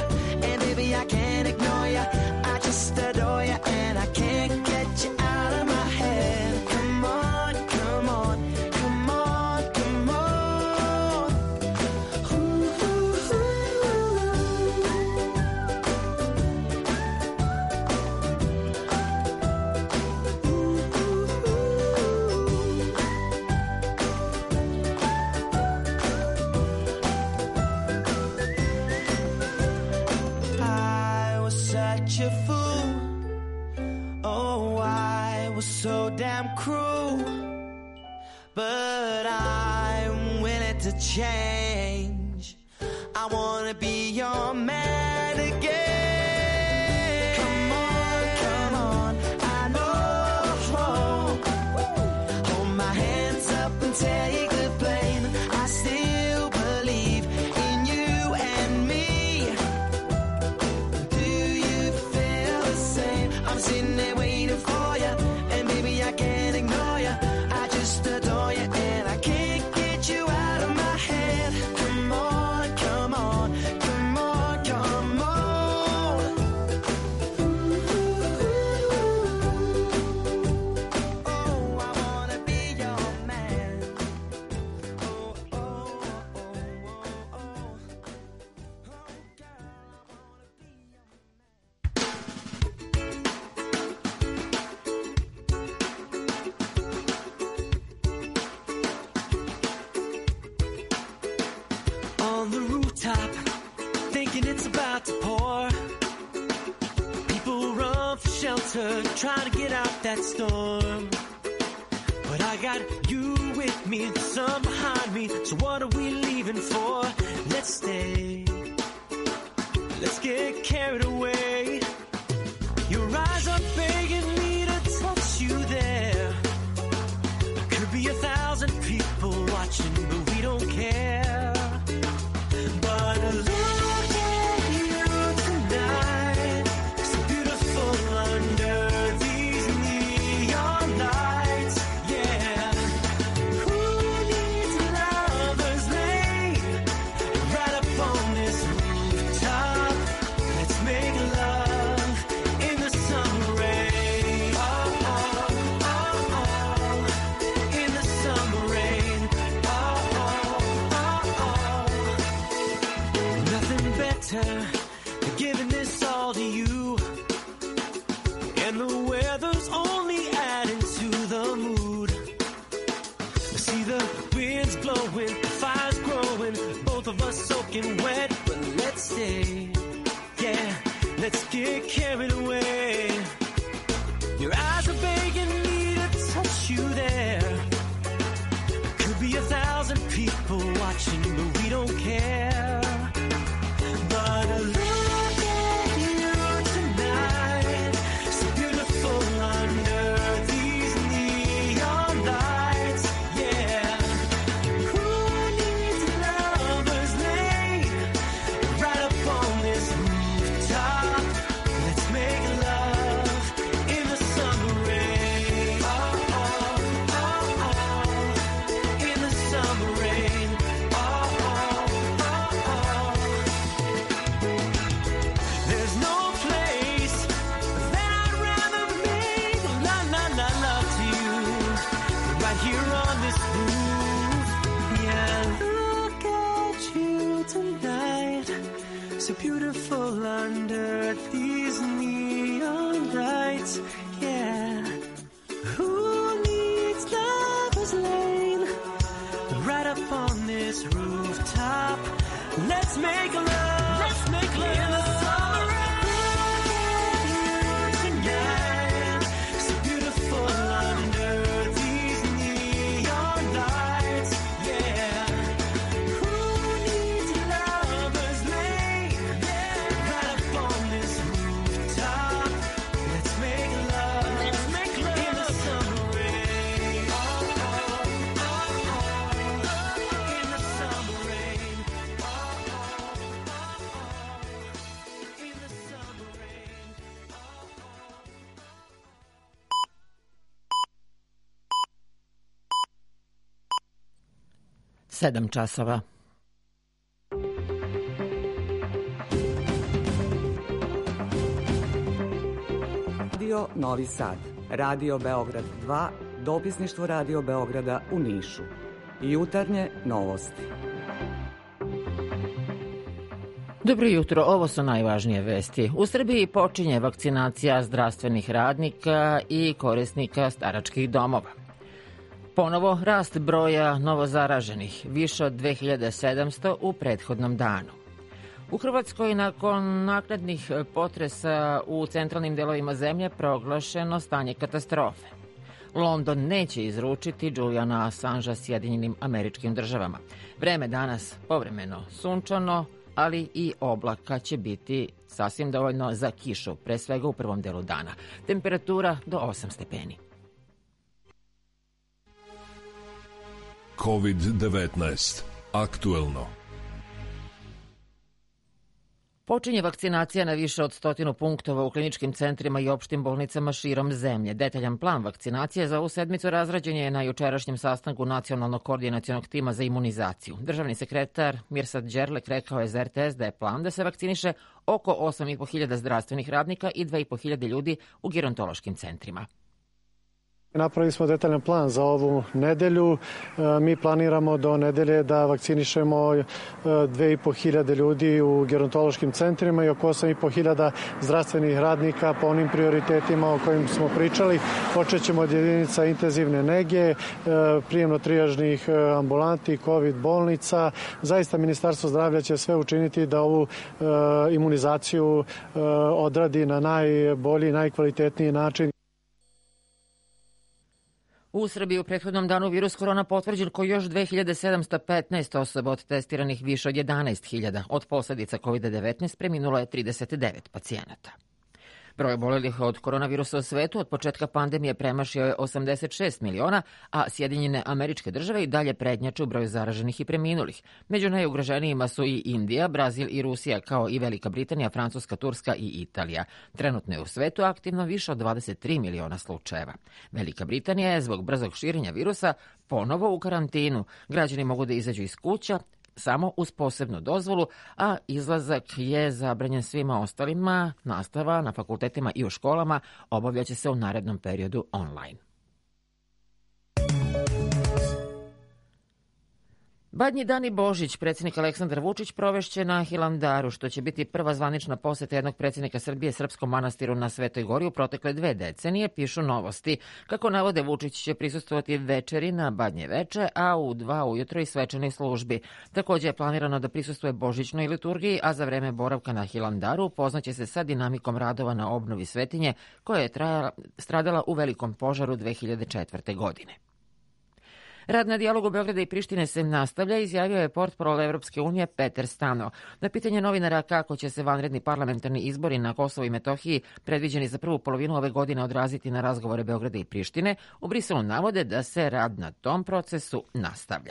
know I was so damn cruel, but I'm willing to change. I wanna be your man again. Come on, I know what's wrong. Hold my hands up and take the blame. I still believe in you and me. Do you feel the same? I'm sitting there waiting for you, and baby I can't ignore you. I just adore you, and I can't get you out of my head. Come on, come on, come on, come on. Oh, I wanna be your man. Oh, oh, oh, oh, oh, oh. On the rooftop, thinking it's about to pour. People run for shelter, trying to get out that storm. But I got you with me, the sun behind me. So what are we leaving for? Let's stay. Let's get carried away. Your eyes are begging me to touch you there. There could be 1,000 people watching, but we don't care. But look at you tonight, so beautiful under these neon lights. Yeah, who needs a lover's lane? Right up on this rooftop, let's make love in the summer rain. Oh, oh, oh, oh, in the summer rain. Oh, oh, oh, oh. Nothing better than giving this all to you. And the weather's only adding to the mood. See the wind's blowing, the fire's growing, both of us soaking wet. But let's stay, yeah, let's get carried away. Your eyes are begging me to touch you there. Could be 1,000 people watching, but we don't care. But look at you tonight, so beautiful under these neon lights. Yeah, who needs a lover's lane? Right up on this rooftop, let's make love in the summer rain. Oh, oh, oh, oh, in the summer rain. Oh, oh, oh, oh. There's no place that I'd rather make love to you, right here on this roof. Yeah, look at you tonight, so beautiful under these neon lights. Yeah, who needs lover's lane? Right up on this rooftop, let's make love. Let's make love in the summer rain. Tonight, so beautiful under these neon lights. Yeah, who needs a lover's lane? Right up on this rooftop, let's make love. Let's make love in the summer rain. Oh, oh, oh, oh, in the summer rain. Oh, oh, oh, oh, in the summer rain. 7 časova. Radio Novi Sad, Radio Beograd 2, dopisništvo Radio Beograda u Nišu. Jutarnje novosti. Dobro jutro, ovo su najvažnije vesti. U Srbiji počinje vakcinacija zdravstvenih radnika i korisnika staračkih domova. Ponovo rast broja novozaraženih, više od 2700 u prethodnom danu. U Hrvatskoj nakon naknadnih potresa u centralnim delovima zemlje proglašeno stanje katastrofe. London neće izručiti Juliana Assangea Sjedinjenim Američkim Državama. Vreme danas povremeno sunčano, ali i oblaka će biti sasvim dovoljno za kišu, pre svega u prvom delu dana. Temperatura do 8 stepeni. COVID-19. Aktuelno. Počinje vakcinacija na više od 100 punktova u kliničkim centrima i opštim bolnicama širom zemlje. Detaljan plan vakcinacije za ovu sedmicu razrađen je na jučerašnjem sastanku Nacionalnog koordinacionog tima za imunizaciju. Državni sekretar Mirsad Đerlek rekao je za RTS da je plan da se vakciniše oko 8.500 zdravstvenih radnika i 2.500 ljudi u gerontološkim centrima. Napravili smo detaljan plan za ovu nedelju. Mi planiramo do nedelje da vakcinišemo 2.500 ljudi u gerontološkim centrima i oko 8.500 zdravstvenih radnika po onim prioritetima o kojim smo pričali. Počećemo od jedinica intenzivne nege, prijemno-trijažnih ambulanti, COVID bolnica. Zaista Ministarstvo zdravlja će sve učiniti da ovu imunizaciju odradi na najbolji, najkvalitetniji način. U Srbiji u prethodnom danu virus korona potvrđen kod još 2715 osoba, od testiranih više od 11.000. Od posljedica COVID-19 preminulo je 39 pacijenata. Broj obolelih od koronavirusa u svetu od početka pandemije premašio je 86 miliona, a Sjedinjene Američke Države i dalje prednjače u broju zaraženih i preminulih. Među najugroženijima su i Indija, Brazil i Rusija, kao i Velika Britanija, Francuska, Turska i Italija. Trenutno je u svetu aktivno više od 23 miliona slučajeva. Velika Britanija je zbog brzog širenja virusa ponovo u karantinu. Građani mogu da izađu iz kuća samo uz posebnu dozvolu, a izlazak je zabranjen svima ostalima. Nastava na fakultetima i u školama obavljaće se u narednom periodu online. Badnji dan i Božić predsjednik Aleksandar Vučić provešće na Hilandaru, što će biti prva zvanična poseta jednog predsjednika Srbije Srpskom manastiru na Svetoj gori u protekle 2 decenije, pišu Novosti. Kako navode, Vučić će prisustvovati večeri na Badnje veče, a u 2 ujutro i svečanoj službi. Također je planirano da prisustvuje božićnoj liturgiji, a za vreme boravka na Hilandaru upoznaće se sa dinamikom radova na obnovi svetinje, koja je stradala u velikom požaru 2004. godine. Rad na dijalogu Beograda i Prištine se nastavlja, izjavio je portparol Evropske unije Peter Stano. Na pitanje novinara kako će se vanredni parlamentarni izbori na Kosovu i Metohiji predviđeni za prvu polovinu ove godine odraziti na razgovore Beograda i Prištine, u Briselu navode da se rad na tom procesu nastavlja.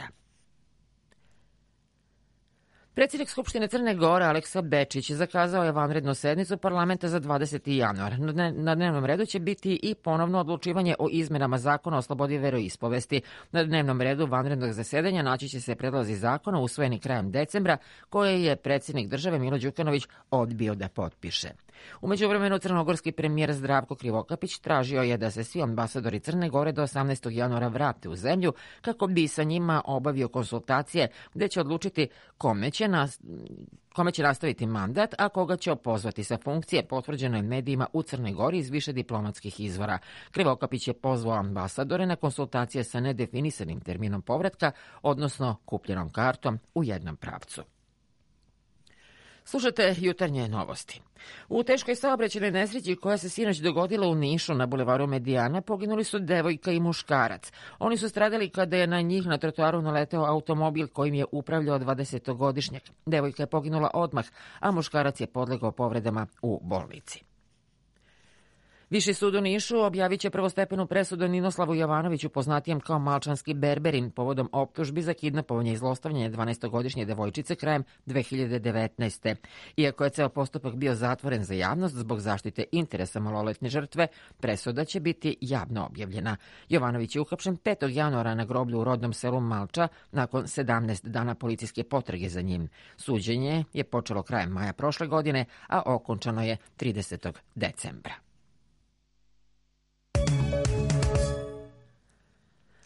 Predsjednik Skupštine Crne Gore Aleksa Bečić zakazao je vanrednu sednicu parlamenta za 20. januar. Na dnevnom redu će biti i ponovno odlučivanje o izmenama zakona o slobodi veroispovesti. Na dnevnom redu vanrednog zasedanja naći će se predlozi zakona usvojeni krajem decembra, koje je predsjednik države Milo Đukanović odbio da potpiše. U međuvremenu crnogorski premijer Zdravko Krivokapić tražio je da se svi ambasadori Crne Gore do 18. januara vrate u zemlju kako bi sa njima obavio konsultacije gde će odlučiti kome će nastaviti mandat, a koga će opozvati sa funkcije, potvrđeno je medijima u Crnoj Gori iz više diplomatskih izvora. Krivokapić je pozvao ambasadore na konsultacije sa nedefinisanim terminom povratka, odnosno kupljenom kartom u jednom pravcu. Slušate jutarnje novosti. U teškoj saobraćajnoj nesreći koja se sinoć dogodila u Nišu na bulevaru Medijana poginuli su devojka i muškarac. Oni su stradali kada je na njih na trotoaru naleteo automobil kojim je upravljao 20-godišnjak. Devojka je poginula odmah, a muškarac je podlegao povredama u bolnici. Viši sud u Nišu objavit će prvostepenu presudu Ninoslavu Jovanoviću, poznatijem kao Malčanski Berberin, povodom optužbi za kidnapovanje i zlostavljanje 12-godišnje devojčice krajem 2019. Iako je ceo postupak bio zatvoren za javnost zbog zaštite interesa maloletne žrtve, presuda će biti javno objavljena. Jovanović je uhapšen 5. januara na groblju u rodnom selu Malča nakon 17 dana policijske potrage za njim. Suđenje je počelo krajem maja prošle godine, a okončano je 30. decembra.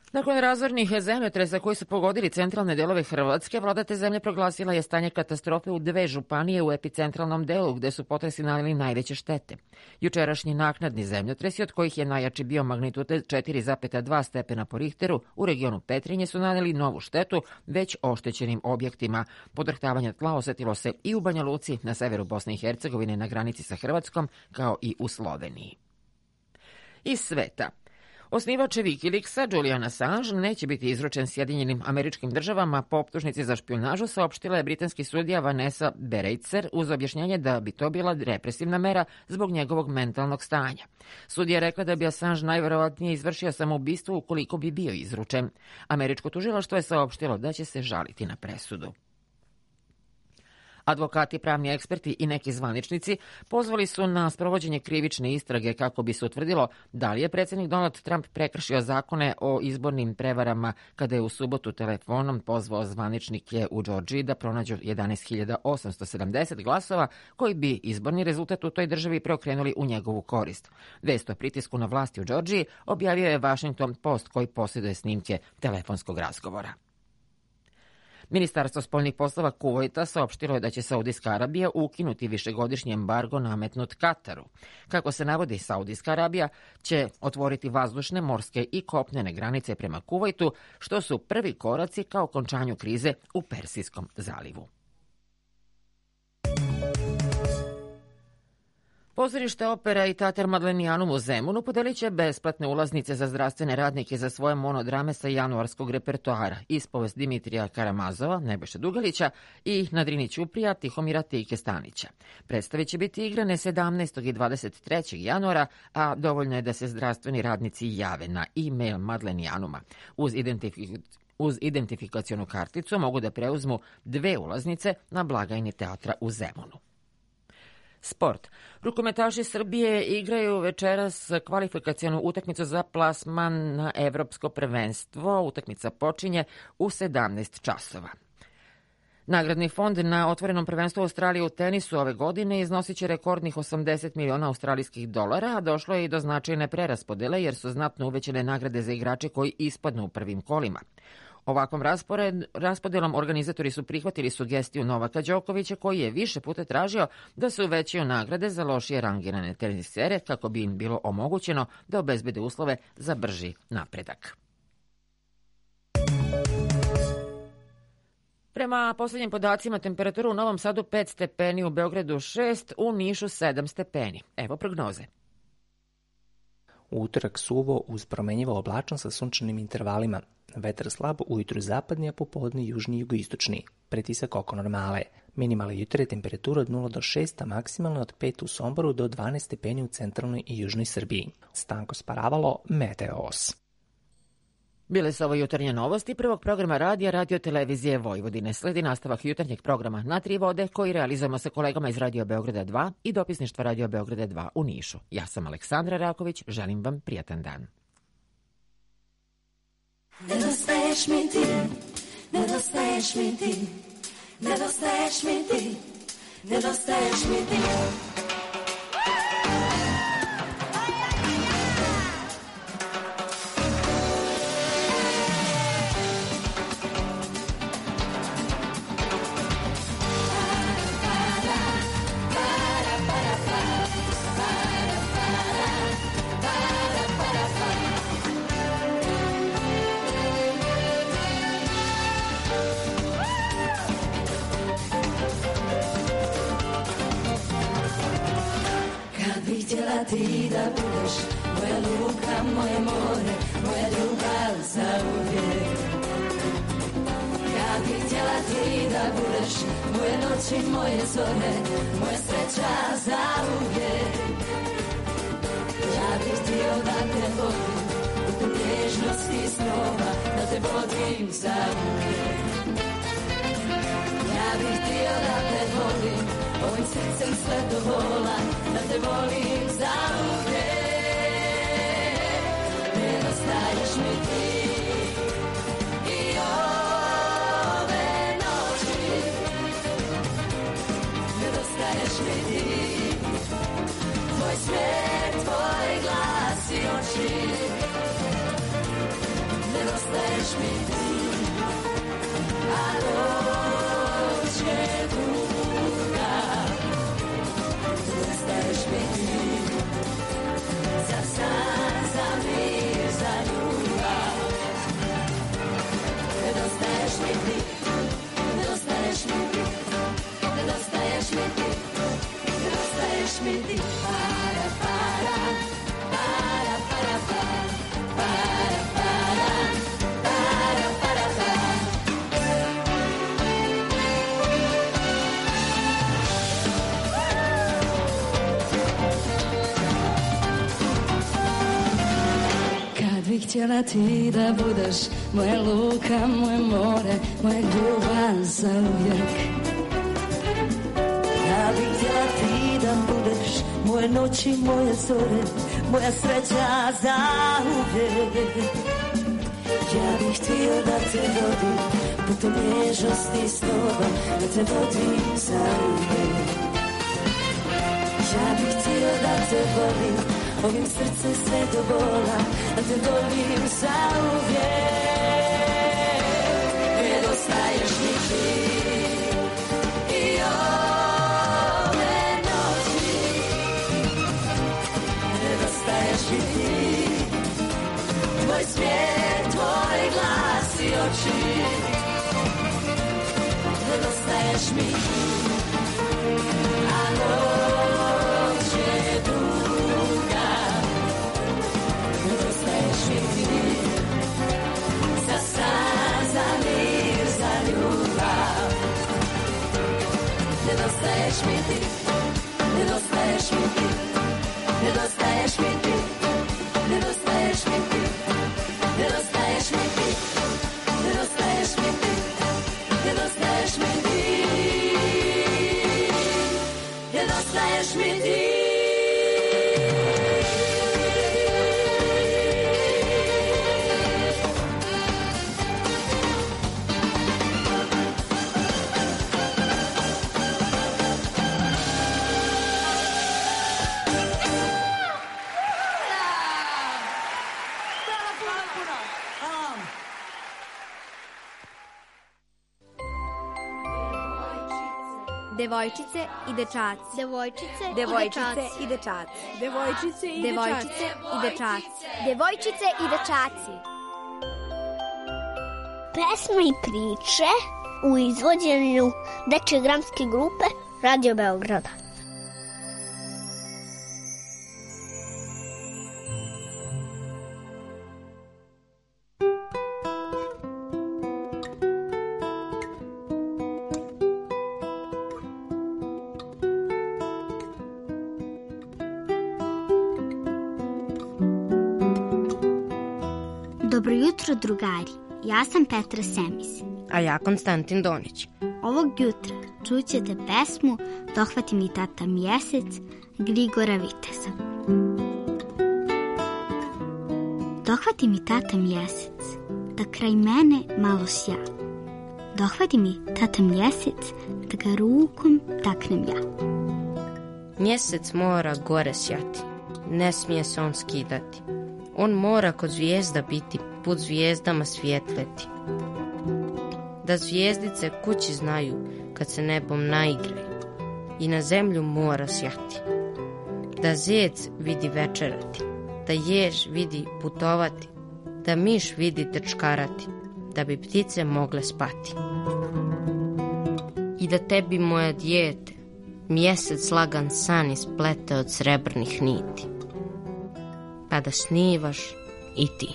Nakon razornih zemljotresa koji su pogodili centralne delove Hrvatske, vlada te zemlje proglasila je stanje katastrofe u 2 županije u epicentralnom delu, gde su potresi naneli najveće štete. Jučerašnji naknadni zemljotresi, od kojih je najjači bio magnitude 4,2 stepena po Richteru, u regionu Petrinje su naneli novu štetu već oštećenim objektima. Podrhtavanje tla osetilo se i u Banja Luci, na severu Bosne i Hercegovine, na granici sa Hrvatskom, kao i u Sloveniji. Iz sveta. Osnivač Wikileaksa, Julian Assange, neće biti izručen Sjedinjenim Američkim Državama po optužnici za špijunažu, saopštila je britanski sudija Vanessa Bereitzer uz objašnjenje da bi to bila represivna mera zbog njegovog mentalnog stanja. Sudija je rekla da bi Assange najverovatnije izvršio samoubistvo ukoliko bi bio izručen. Američko tužilaštvo je saopštilo da će se žaliti na presudu. Advokati, pravni eksperti i neki zvaničnici pozvali su na sprovođenje krivične istrage kako bi se utvrdilo da li je predsjednik Donald Trump prekršio zakone o izbornim prevarama kada je u subotu telefonom pozvao zvaničnike u Džordžiji da pronađu 11.870 glasova koji bi izborni rezultat u toj državi preokrenuli u njegovu korist. Vest o pritisku na vlasti u Džordžiji objavio je Washington Post koji posjeduje snimke telefonskog razgovora. Ministarstvo spoljnih poslova Kuvajta saopštilo je da će Saudijska Arabija ukinuti višegodišnji embargo nametnut Kataru. Kako se navodi, Saudijska Arabija će otvoriti vazdušne, morske i kopnene granice prema Kuvajtu, što su prvi koraci ka okončanju krize u Persijskom zalivu. Pozorište Opera i Teatar Madlenijanum u Zemunu podelit će besplatne ulaznice za zdravstvene radnike za svoje monodrame sa januarskog repertoara, ispovest Dimitrija Karamazova, Nebojše Dugalića i Nadrini Ćuprija, Tihomira Tike Stanića. Predstave će biti igrane 17. i 23. januara, a dovoljno je da se zdravstveni radnici jave na e-mail Madlenijanuma. Uz identifikacionu karticu mogu da preuzmu 2 ulaznice na blagajni teatra u Zemunu. Sport. Rukometaši Srbije igraju večeras kvalifikacionu utakmicu za plasman na evropsko prvenstvo. Utakmica počinje u 17 časova. Nagradni fond na otvorenom prvenstvu Australije u tenisu ove godine iznosit će rekordnih 80 miliona australijskih dolara, a došlo je i do značajne preraspodele jer su znatno uvećene nagrade za igrače koji ispadnu u prvim kolima. Ovakvom raspodelom organizatori su prihvatili sugestiju Novaka Đokovića, koji je više puta tražio da se uvećaju nagrade za lošije rangirane tenisere kako bi im bilo omogućeno da obezbede uslove za brži napredak. Prema posljednjim podacima, temperatura u Novom Sadu 5 stepeni, u Beogradu 6, u Nišu 7 stepeni. Evo prognoze. U utorak suvo uz promenjivo oblačno sa sunčanim intervalima. Vetar slab, ujutru zapadni, a popodne južni i jugoistočni. Pretisak oko normale. Minimalne jutarnje temperatura od 0 do 6, a maksimalno od 5 u Somboru do 12 stepeni u centralnoj i južnoj Srbiji. Stanko Sparavalo, Meteos. Bile su ovo jutarnje novosti prvog programa radija Radio Televizije Vojvodine. Sledi nastavak jutarnjeg programa Na 3 vode koji realizujemo sa kolegama iz Radio Beograda 2 i dopisništva Radio Beograda 2 u Nišu. Ja sam Aleksandra Raković, želim vam prijatan dan. Nedostaješ mi ti, nedostaješ mi ti, nedostaješ mi ti, nedostaješ mi ti. Htjela ti da budeš moja luka, moje more, moja ljubav za uvijek. Ja bih htjela ti da budeš moje noći, moje zore, moja sreća za uvijek. Ja bih htio da te vodim u tu nježnosti snova, da te vodim za uvijek. Ja bih htio da te vodim ovim srcem sve do vola, da te volim za uvijek. Nedostaješ mi ti i ove noći, nedostaješ mi ti, tvoj smijeh, tvoj glas i oči. Nedostaješ nedostaješ mi ti, a noć je duga. Nedostaješ mi ti, za san, za mir, za ljubav. Nedostaješ mi ti, nedostaješ mi ti, nedostaješ mi ti, nedostaješ mi ti. Para, para, para, para, para, para, para, para, para, para. Kad bih htjela ti da budeš moja luka, moje more, moja ljubav za uvijek. Ja bih htjela ti da budeš moje noći, moje zore, moja sreća za uvijek. Ja bih htio da te vodim putem nježnosti snova, da te vodim za uvijek. Ja bih htio da te volim ovim srcem sve do bola, da te volim za uvijek. Nedostaješ mi ti i ove noći. Nedostaješ mi ti, tvoj svijet, tvoj glas i oči. Nedostaješ mi ti, a noć je duga. Nedostaješ mi ti, za san, za mir, za ljubav. Nedostaješ mi ti, nedostaješ mi ti, nedostaješ mi ti, nedostaješ mi ti, nedostaješ mi ti, nedostaješ mi ti, nedostaješ mi ti, nedostaješ mi ti. Devojčice i dečaci. Devojčice i dečaci. Devojčice i dečaci. Devojčice i dečaci. Devojčice i dečaci. Pesme i priče u izvođenju dečje dramske grupe Radio Beograda. Dobro jutro, drugari. Ja sam Petra Semis. A ja Konstantin Donić. Ovog jutra čućete pesmu Dohvati mi tata mjesec Grigora Viteza. Dohvati mi tata mjesec, da kraj mene malo sja. Dohvati mi tata mjesec, da ga rukom taknem ja. Mjesec mora gore sjati, ne smije se on skidati. On mora kod zvijezda biti, pod zvijezdama svjetleti. Da zvijezdice kući znaju kad se nebom naigraju i na zemlju mora sjati. Da zec vidi večerati, da jež vidi putovati, da miš vidi trčkarati, da bi ptice mogle spati. I da tebi, moja dijete, mjesec lagan san isplete od srebrnih niti, pa da snivaš i ti.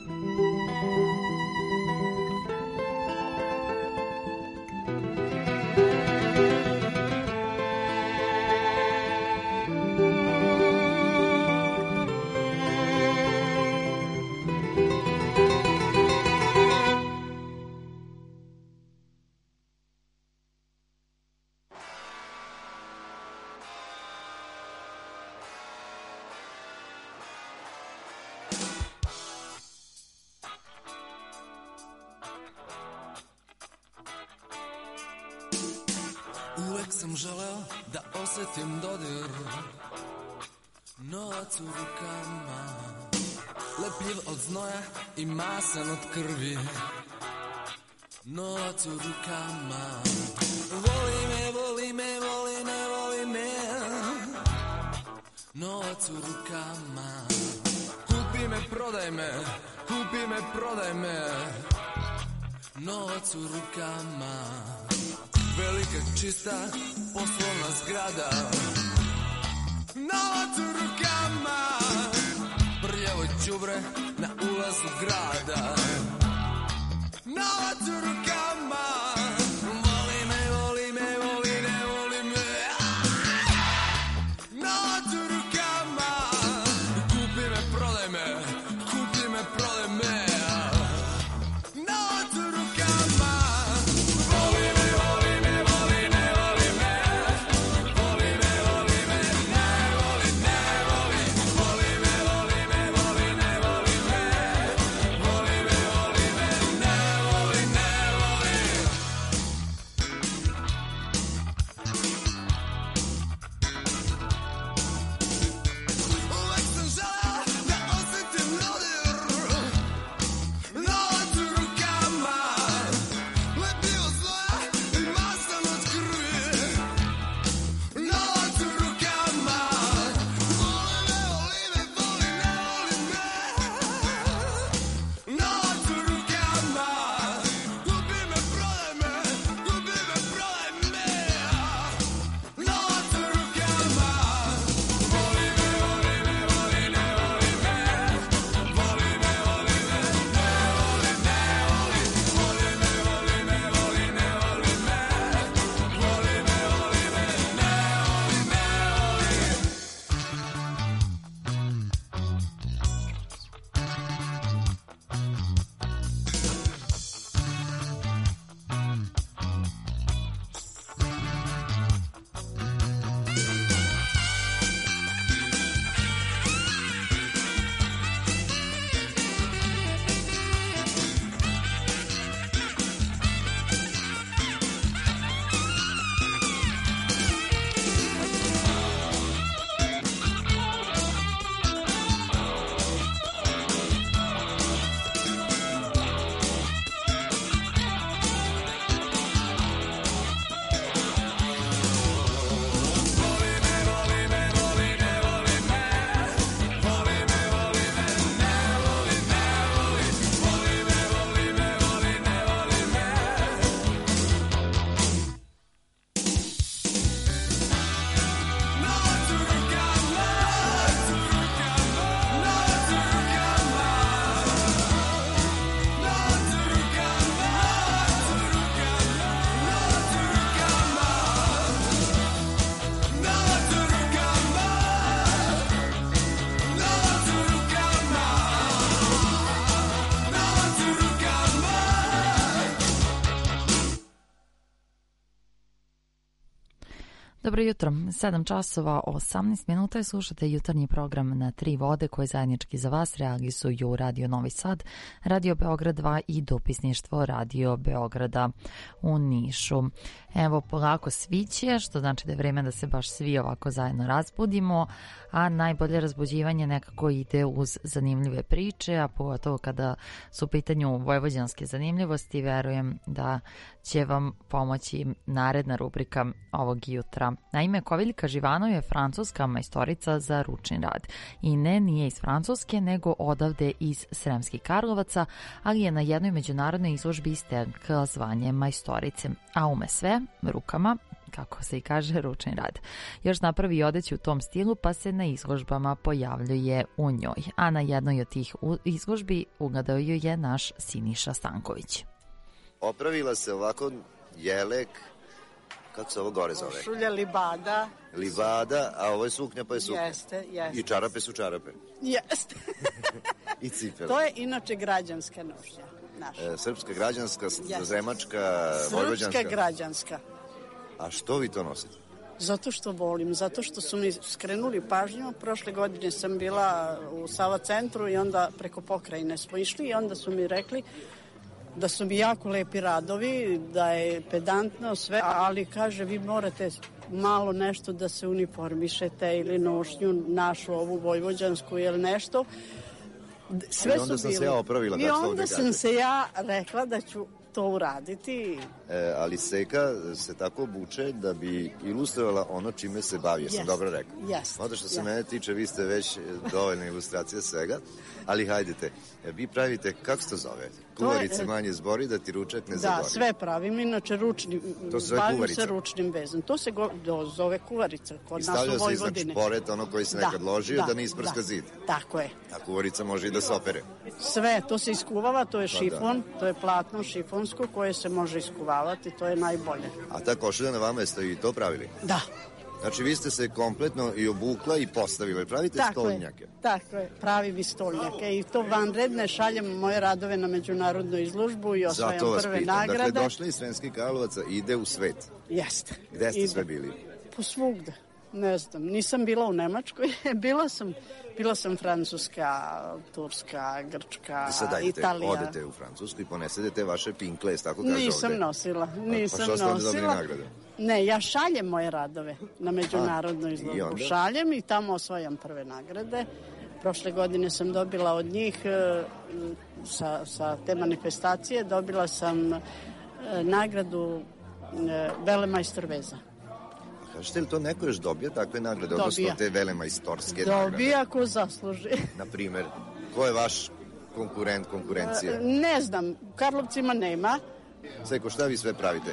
Uvek sam želeo da osjetim dodir, novac u rukama. lepljiv od znoja i masan od krvi. Novac u rukama. Voli me, voli me, voli me, voli me. Novac u rukama. Kupi me, prodaj me, kupi me, prodaj me. Novac u rukama. Velika čista poslovna zgrada. Novac u rukama. Prljavo đubre na ulazu grada. Novac u rukama. Voli me, voli me, voli me, voli me. Novac u rukama. Kupi me, prodaj me, kupi me, prodaj me. Novac u rukama. Voli me, voli me, voli me, voli me. Voli me, voli me, ne voli, ne voli. Voli me, voli me, voli me, voli me. Voli me, voli me, ne voli, ne voli. Uvek sam želeo da osetim dodir. Novac u rukama. Lepljivo znoja i masan od krvi. Novac u rukama. Voli me, voli me, voli me, voli me. Novac u rukama. Kupi me, prodaj me, kupi me, prodaj me. Novac u rukama. Voli me, voli me, voli me, voli me. Voli me, voli me, ne voli, ne voli. Voli me, voli me, voli me, voli me. Voli me, voli me, ne voli, ne voli. Dobro jutro, 7 časova 18 minuta i slušate jutarnji program na Tri vode koji zajednički za vas realizuju Radio Novi Sad, Radio Beograd 2 i dopisništvo Radio Beograda u Nišu. Evo, polako sviće, što znači da je vreme da se baš svi ovako zajedno razbudimo, a najbolje razbuđivanje nekako ide uz zanimljive priče, a pogotovo kada su u pitanju vojvođanske zanimljivosti, verujem da će vam pomoći naredna rubrika ovog jutra. Naime, Koviljka Živanov je francuska majstorica za ručni rad. I ne, nije iz Francuske, nego odavde iz Sremskih Karlovaca, ali je na jednoj međunarodnoj izložbi stekla zvanje majstorice. A ume sve, rukama, kako se i kaže, ručni rad. Još napravi i odeću u tom stilu, pa se na izložbama pojavljuje u njoj. A na jednoj od tih izložbi ugledao ju je naš Siniša Stanković. Opravila se ovako jelek, kako se ovo gore zove? Košulja, libada. Libada, a ovo je suknja pa je suknja. Jeste, jeste. I čarape su čarape. Jeste. I cipele. To je inače građanska nošnja naša. Srpska građanska, zemačka, vojvođanska. Srpska građanska. A što vi to nosite? Zato što volim, zato što su mi skrenuli pažnju. Prošle godine sam bila u Sava centru i onda preko pokrajine smo išli i onda su mi rekli da su mi jako lepi radovi, da je pedantno sve, ali kaže vi morate malo nešto da se uniformišete ili nošnju našu ovu vojvođansku ili nešto. Sve onda su sam se bili. ja opravila, I kako to onda ovde sam kaže. se ja rekla da ću to uraditi. Ali Seka se tako obuče da bi ilustrovala ono čime se bavi, jesam dobro rekao. Jeste. Ono što se mene tiče, vi ste već dovoljna ilustracija svega, ali hajdete, vi pravite, kako se to zove? Kuvarice manje zbori, da ti ručak ne zagori. Da, sve pravim, inače To se zove bavim kuvarica. se ručnim vezom. To se zove kuvarica kod I nas u stavlja se iznad Vojvodini. šporet, ono koji se nekad ložio, da ne isprska zid. Tako je. A kuvarica može i da se opere. Sve, to se iskuvava, to je Pa šifon, to je platno šifonsko koje se može iskuvavati, to je najbolje. A ta košulja na vama jeste i to pravili? Da. Znači vi ste se kompletno i obukla i postavili. Pravite stolnjake. Tako je, pravi vi stolnjake i to vanredne, šaljem moje radove na međunarodnu izložbu i osvajam Zato vas prve pitam. nagrade. Dakle, došla iz Sremskih Karlovaca i ide u svet. Jeste. Gde ste sve bili? Posvugde. Ne znam, nisam bila u Nemačkoj, bila sam Francuska, Turska, Grčka, Italija. Odete u Francusku i ponesete vaše pinkles, tako kaže ovde. Nisam nosila. Pa što ste onda dobili nagradu? Ne, ja šaljem moje radove na međunarodnu izložbu. Šaljem i tamo osvajam prve nagrade. Prošle godine sam dobila od njih sa te manifestacije, dobila sam nagradu velemajstor veza. Kažete li to neko još dobija takve nagrade, odnosno te velemajstorske nagrade? Dobija ko zasluži. Naprimer, ko je vaš konkurencija? Ne znam, u Karlovcima nema. Seko, šta vi sve pravite?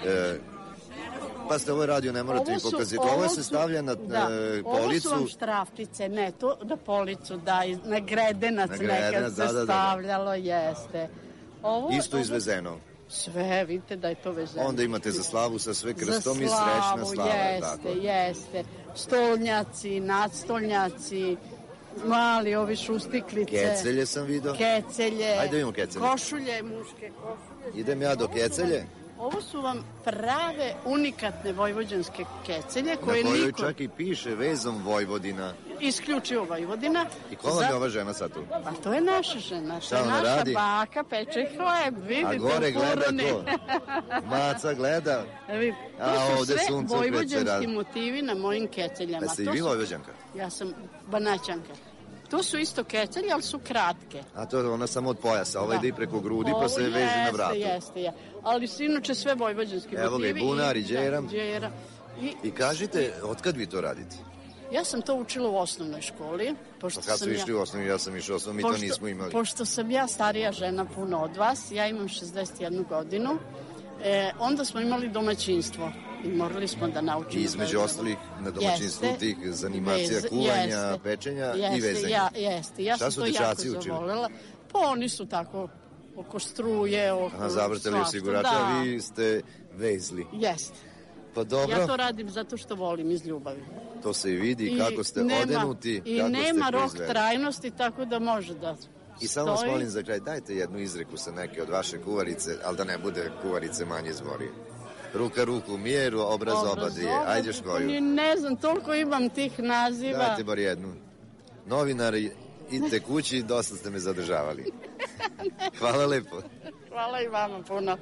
Pa ste ovo radio, ne morate mi pokazati. Ovo se stavlja na policu. Ovo su vam štrafčice, ne, to na policu, da, na gredenac nekad se stavljalo, jeste. Isto izvezeno. Sve, vidite da je to vezeno. Onda imate za slavu sa sve krstom i srećna slava. Jeste. Stolnjaci, nadstolnjaci, mali ovi šustiklice. Kecelje sam vidio. Kecelje. Ajde vidimo kecelje. Košulje, muške košulje. Idem ja do kecelje. Ovo su vam prave unikatne vojvođanske kecelje koje niko... Na kojoj čak i piše vezom Vojvodina. Isključivo Vojvodina. I ko vam je ova žena sad tu? A to je naša žena. Šta ona radi? Baka peče hleb, vidite. A gore gleda ko? Maca gleda. To su sve vojvođanski motivi na mojim keceljama. Da ste i vi Vojvođanka? Ja sam Banaćanka. To su isto kecelje, ali su kratke. A to je ona samo od pojasa, ova ide i preko grudi pa se veže na vratu. Jeste. Ali su inače sve vojvođanski motivi. Evo ga i bunar i džera. I kažite, otkad vi to radite? Ja sam to učila u osnovnoj školi. Pa kad su išli u osnovi, ja sam išao u osnovi, mi to nismo imali. Pošto sam ja starija žena puno od vas, ja imam 61 godinu, onda smo imali domaćinstvo i morali smo da naučimo. I između ostalih na domaćinstvu tih zanimacija, kuvanja, pečenja i vezenja. Jeste, ja sam to jako zavolela. Pa oni su tako oko struje, oko svašta. Zavrtali osigurača, a vi ste vezli. Jeste. Pa dobro. Ja to radim zato što volim iz ljubavi. To se i vidi kako ste odenuti, i nema rok trajnosti, tako da može da I samo vas molim za kraj, dajte jednu izreku sa neke od vaše kuvarice, ali da ne bude kuvarice manje zbori. Ruka ruku mjeru, obraz oba dvije. Ajde škoju. Ne znam, toliko imam tih naziva. Dajte bar jednu. Novinari, idite kući, dosta ste me zadržavali. Hvala lepo. Hvala i vama puno.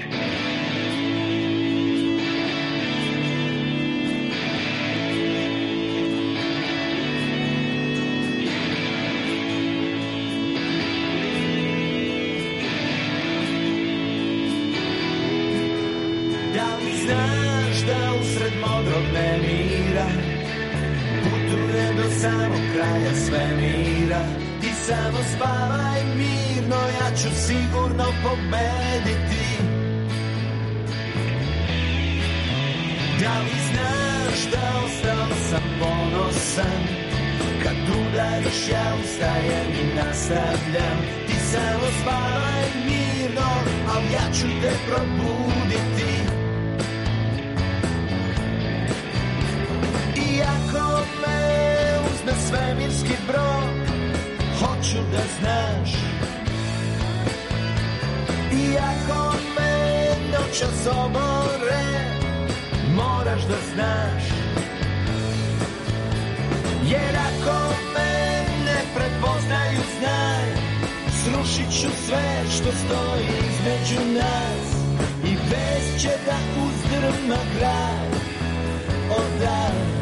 Znaš da usred modrog nemira putuje do samog kraja svemira. Ti samo spavaj mirno, ja ću sigurno pobediti. Da li znaš da ostao sam ponosan, kad udariš ja ustajem i nastavljam. Ti samo spavaj mirno, al ja ću te probuditi. Iako me uzme svemirski brod, hoću da znaš. Iako me noćas obore, moraš da znaš. Jer ako me ne prepoznaju, znaj, srušit ću sve što stoji između nas. I vest će da uzdrma kraj od dana.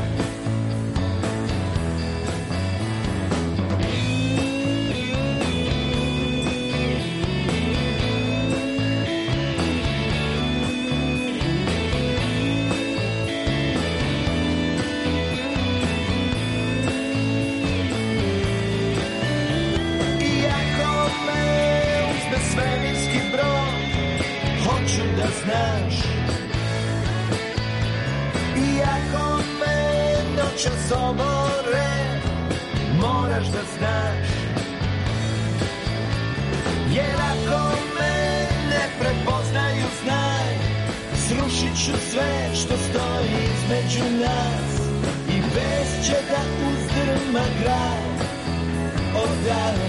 sobore, moraš da znaš. Jer ako me ne prepoznaju, znaj, srušit ću sve što stoji između nas i bez će da uzdrma grad odale.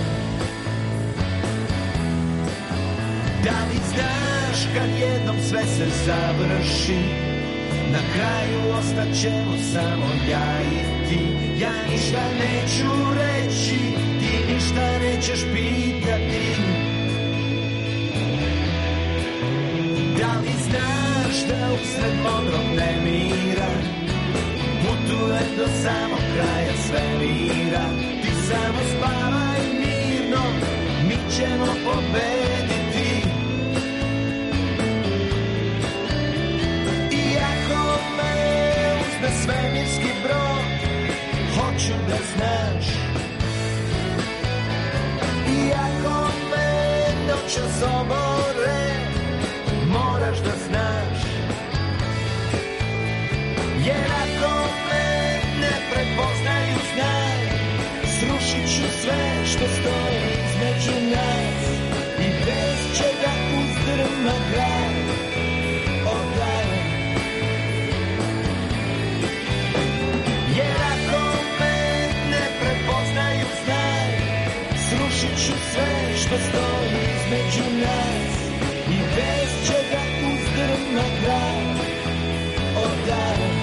Da li znaš kad jednom sve se završi, na kraju ostaćemo samo ja i ti. Ja ništa neću reći, ti ništa nećeš pitati. Da li znaš da usred modrog nemira putujem do samog kraja svemira? Ti samo spavaj mirno, mi ćemo pobediti. Iako me uzme svemirski brod, hoću da znaš. Iako me noćas obore, moraš da znaš. Jer ako me ne prepoznaju, znaj, srušit ću sve što stoji između nas i bez će da uzdrma grad odale. Jer ako me ne prepoznaju, znaj, srušit ću sve što stoji između nas i bez će da uzdrma grad odale.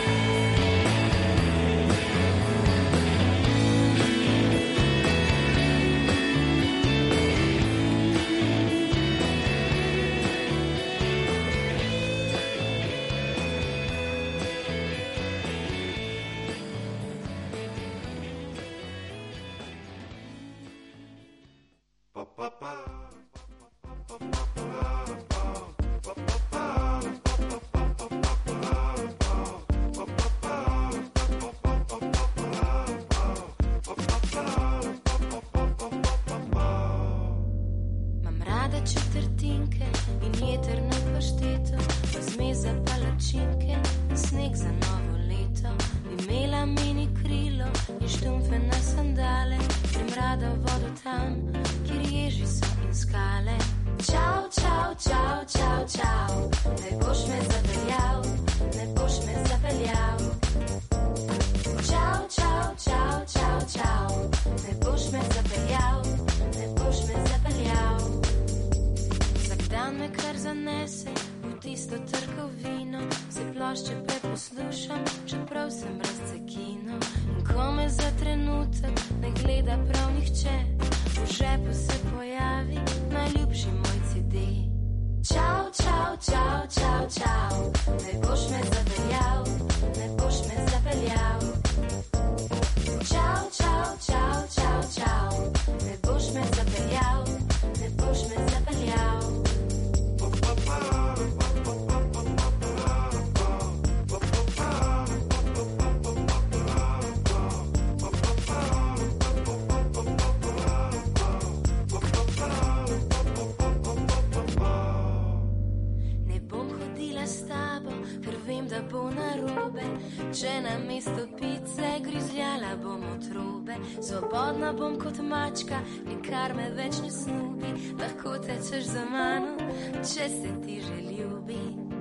Svobodna bom kot mačka, nikar me več ne snubi. Lahko tečeš za mano, če se ti že ljubi.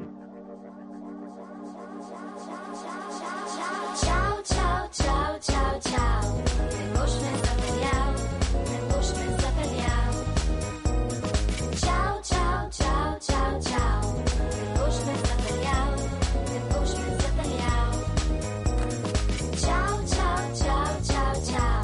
Čau, čau, čau, čau, čau. Ne boš me zapeljal, ne boš me zapeljal. Čau, čau, čau, čau, čau. Ne boš me zapeljal, ne boš me zapeljal. Čau, čau, čau, čau, čau.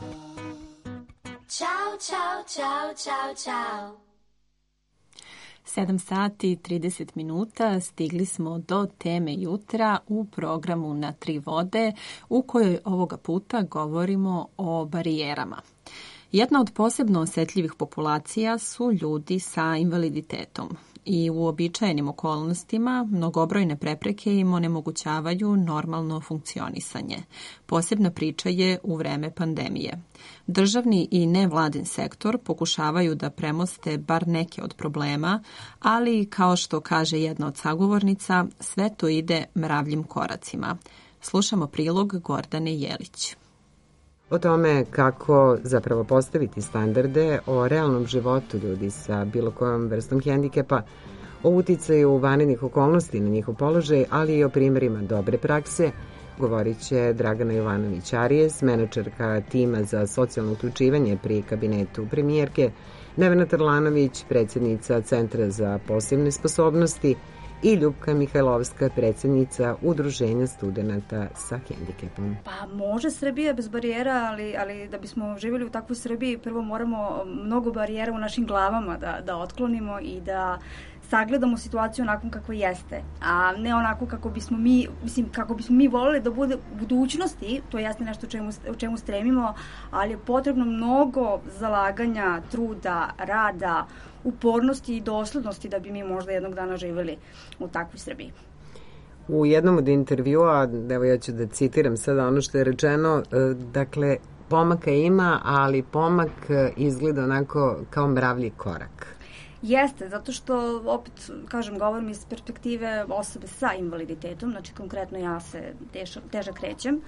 Ciao, ciao, ciao, ciao. 7 sati i 30 minuta stigli smo do teme jutra u programu Na tri vode u kojoj ovoga puta govorimo o barijerama. Jedna od posebno osetljivih populacija su ljudi sa invaliditetom i u uobičajenim okolnostima mnogobrojne prepreke im onemogućavaju normalno funkcionisanje. Posebna priča je u vreme pandemije. Državni i nevladin sektor pokušavaju da premoste bar neke od problema, ali kao što kaže jedna od sagovornica, sve to ide mravljim koracima. Slušamo prilog Gordane Jelić. O tome kako zapravo postaviti standarde o realnom životu ljudi sa bilo kojom vrstom hendikepa, o uticaju vanrednih okolnosti na njihov položaj, ali i o primjerima dobre prakse, govorit će Dragana Jovanović-Arijes, menadžerka tima za socijalno uključivanje pri kabinetu premijerke, Nevena Trlanović, predsjednica Centra za posebne sposobnosti i Ljupka Mihajlovska, predsjednica Udruženja studenata sa hendikepom. Pa može Srbija bez barijera, ali da bismo živjeli u takvoj Srbiji, prvo moramo mnogo barijera u našim glavama da otklonimo i da sagledamo situaciju onako kako jeste, a ne onako kako bismo mi voljeli da bude u budućnosti. To jeste nešto o čemu stremimo, ali je potrebno mnogo zalaganja, truda, rada, upornosti i doslednosti da bi mi možda jednog dana živjeli u takvoj Srbiji. U jednom od intervjua, evo ja ću da citiram sada ono što je rečeno, dakle, pomaka ima, ali pomak izgleda onako kao mravlji korak. Jeste, zato što, opet, kažem, govorim iz perspektive osobe sa invaliditetom, znači konkretno ja se teže krećem.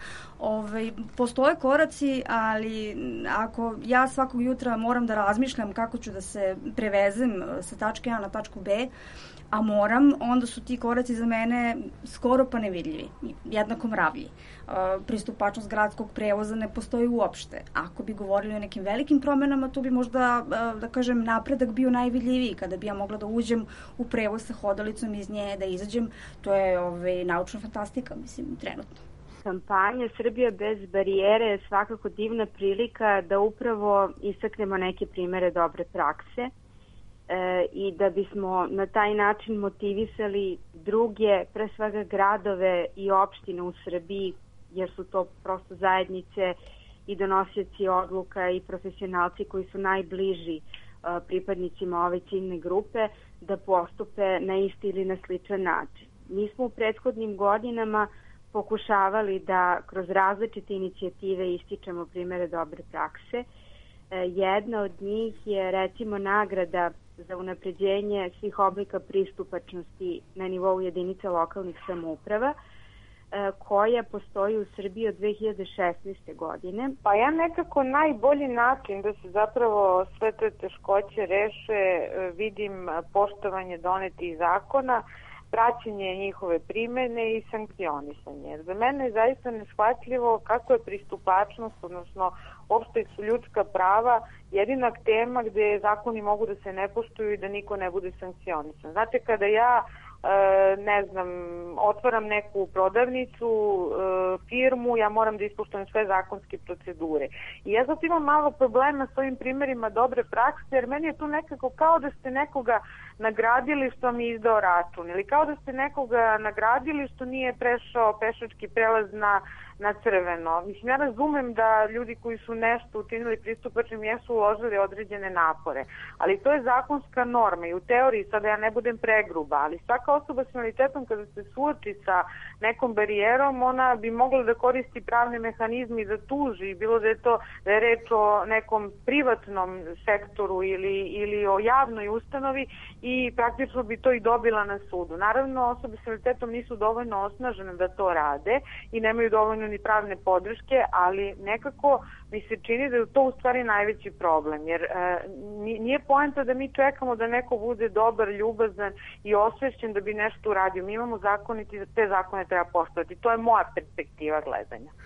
Postoje koraci, ali ako ja svakog jutra moram da razmišljam kako ću da se prevezem sa tačke A na tačku B, a moram, onda su ti koraci za mene skoro pa nevidljivi, jednako mravlji. Pristupačnost gradskog prevoza ne postoji uopšte. Ako bi govorili o nekim velikim promenama, tu bi možda, da kažem, napredak bio najvidljiviji. Kada bi ja mogla da uđem u prevoz sa hodalicom iz nje, da izađem, to je naučna fantastika, mislim, trenutno. Kampanja Srbija bez barijere je svakako divna prilika da upravo istaknemo neke primere dobre prakse i da bismo na taj način motivisali druge, pre svega gradove i opštine u Srbiji, jer su to prosto zajednice i donosioci odluka i profesionalci koji su najbliži pripadnicima ove ciljne grupe, da postupe na isti ili na sličan način. Mi smo u prethodnim godinama pokušavali da kroz različite inicijative ističemo primere dobre prakse. Jedna od njih je recimo nagrada za unapređenje svih oblika pristupačnosti na nivou jedinica lokalnih samouprava, koja postoji u Srbiji od 2016. godine. Pa ja nekako najbolji način da se zapravo sve te teškoće reše vidim poštovanje donetih zakona, praćenje njihove primene i sankcionisanje. Za mene je zaista neshvatljivo kako je pristupačnost, odnosno uopšte su ljudska prava jedina tema gde zakoni mogu da se ne poštuju i da niko ne bude sankcionisan. Znate, kada ja otvaram neku prodavnicu, firmu, ja moram da ispoštujem sve zakonske procedure. I ja zato imam malo problema s ovim primjerima dobre prakse, jer meni je tu nekako kao da ste nekoga nagradili što mi je izdao račun, ili kao da ste nekoga nagradili što nije prešao pešački prelaz na crveno. Mislim, ja razumem da ljudi koji su nešto učinili pristupačnim jesu uložili određene napore, ali to je zakonska norma i u teoriji, sada ja ne budem pregruba, ali svaka osoba s invaliditetom kada se suoči sa nekom barijerom, ona bi mogla da koristi pravne mehanizme i da tuži, bilo da je reč o nekom privatnom sektoru ili o javnoj ustanovi, i praktično bi to i dobila na sudu. Naravno, osobe s invaliditetom nisu dovoljno osnažene da to rade i nemaju dovoljno ni pravne podrške, ali nekako mi se čini da je to u stvari najveći problem, jer nije poenta da mi čekamo da neko bude dobar, ljubazan i osvešćen da bi nešto uradio. Mi imamo zakon i te zakone treba poštovati. To je moja perspektiva gledanja.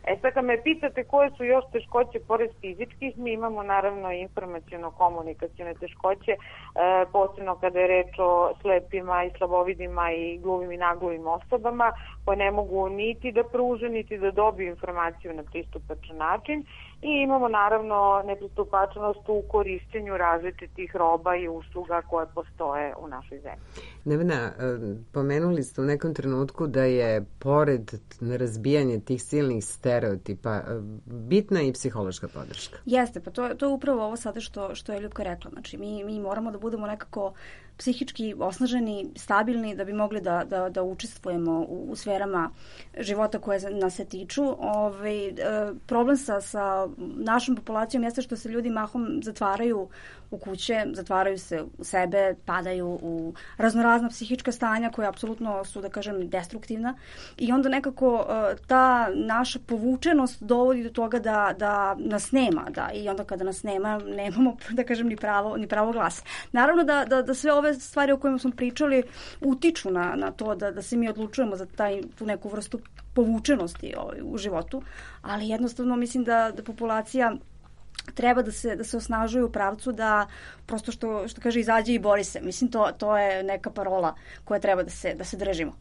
Sad kad me pitate koje su još teškoće pored fizičkih, mi imamo naravno informaciono-komunikacione teškoće, posebno kada je reč o slepima i slabovidima i gluvim i nagluvim osobama, koje ne mogu niti da pruže, niti da dobiju informaciju na pristupačan način. I imamo naravno nepristupačnost u korišćenju različitih roba i usluga koje postoje u našoj zemlji. Nevena, pomenuli ste u nekom trenutku da je pored razbijanja tih silnih stereotipa bitna i psihološka podrška. Jeste, pa to je upravo ovo sada što je Ljupka rekla. Znači, mi moramo da budemo nekako psihički osnaženi, stabilni da bi mogli da učestvujemo u sferama života koje nas se tiču. Problem sa našom populacijom jeste što se ljudi mahom zatvaraju u kuće, zatvaraju se u sebe, padaju u raznorazna psihička stanja koja apsolutno su, da kažem, destruktivna i onda nekako ta naša povučenost dovodi do toga da nas nema, i onda kada nas nema, nemamo, da kažem, ni pravo glasa. Naravno da sve ove stvari o kojima smo pričali utiču na to da se mi odlučujemo za tu neku vrstu povučenosti u životu, ali jednostavno mislim da populacija treba da se osnažuje u pravcu da prosto što kaže izađe i bori se. Mislim to je neka parola koja treba da se držimo.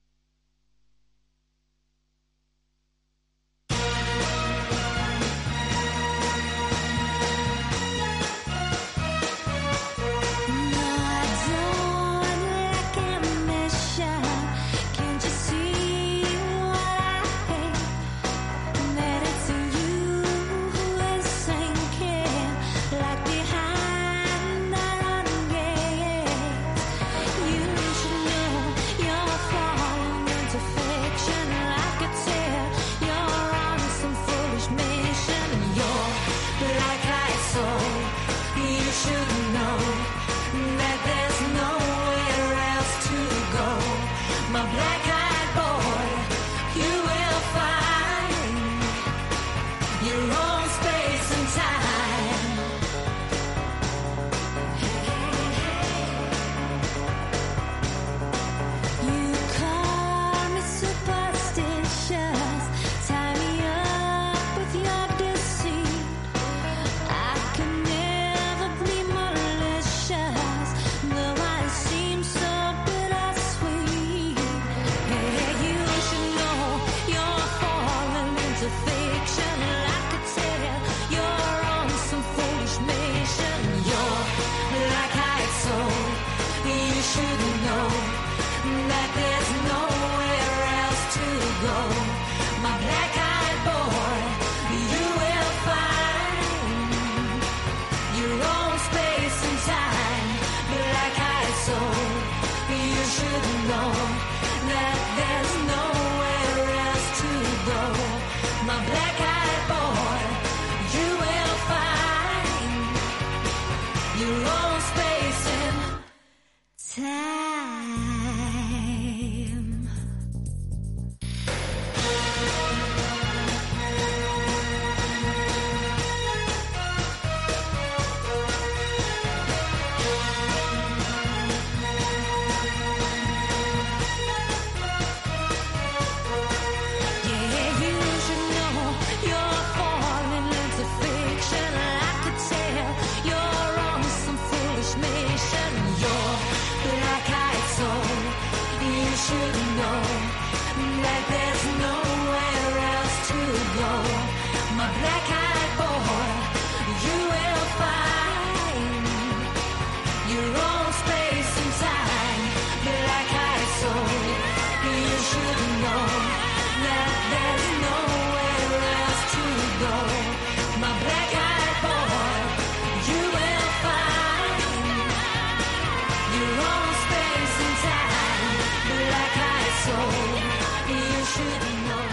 Should know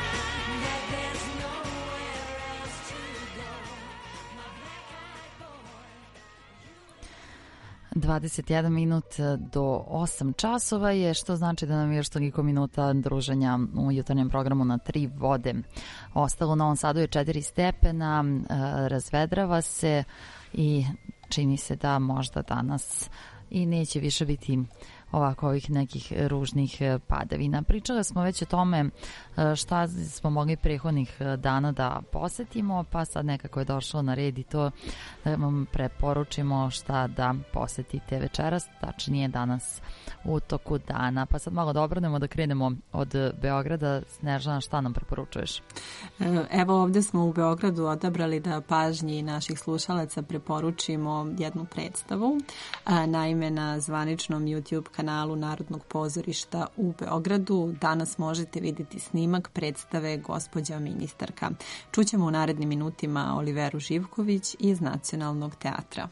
21 minut do 8 časova je, što znači da nam je još toliko minuta druženja u jutarnjem programu na 3 vode. Ostalo u Novom Sadu je 4 stepena, razvedrava se i čini se da možda danas i neće više biti ovako ovih nekih ružnih padavina. Pričali smo već o tome šta smo mogli prethodnih dana da posetimo, pa sad nekako je došlo na red i to vam preporučimo šta da posetite večeras, tačnije danas u toku dana. Pa sad malo da obranemo, da krenemo od Beograda. Snežana, šta nam preporučuješ? Evo ovdje smo u Beogradu odabrali da pažnji naših slušalaca preporučimo jednu predstavu. Naime, na zvaničnom YouTube kanalu Narodnog pozorišta u Beogradu danas možete vidjeti snimak predstave Gospođa ministarka. Čućemo u narednim minutima Oliveru Živković iz Nacionalnog teatra.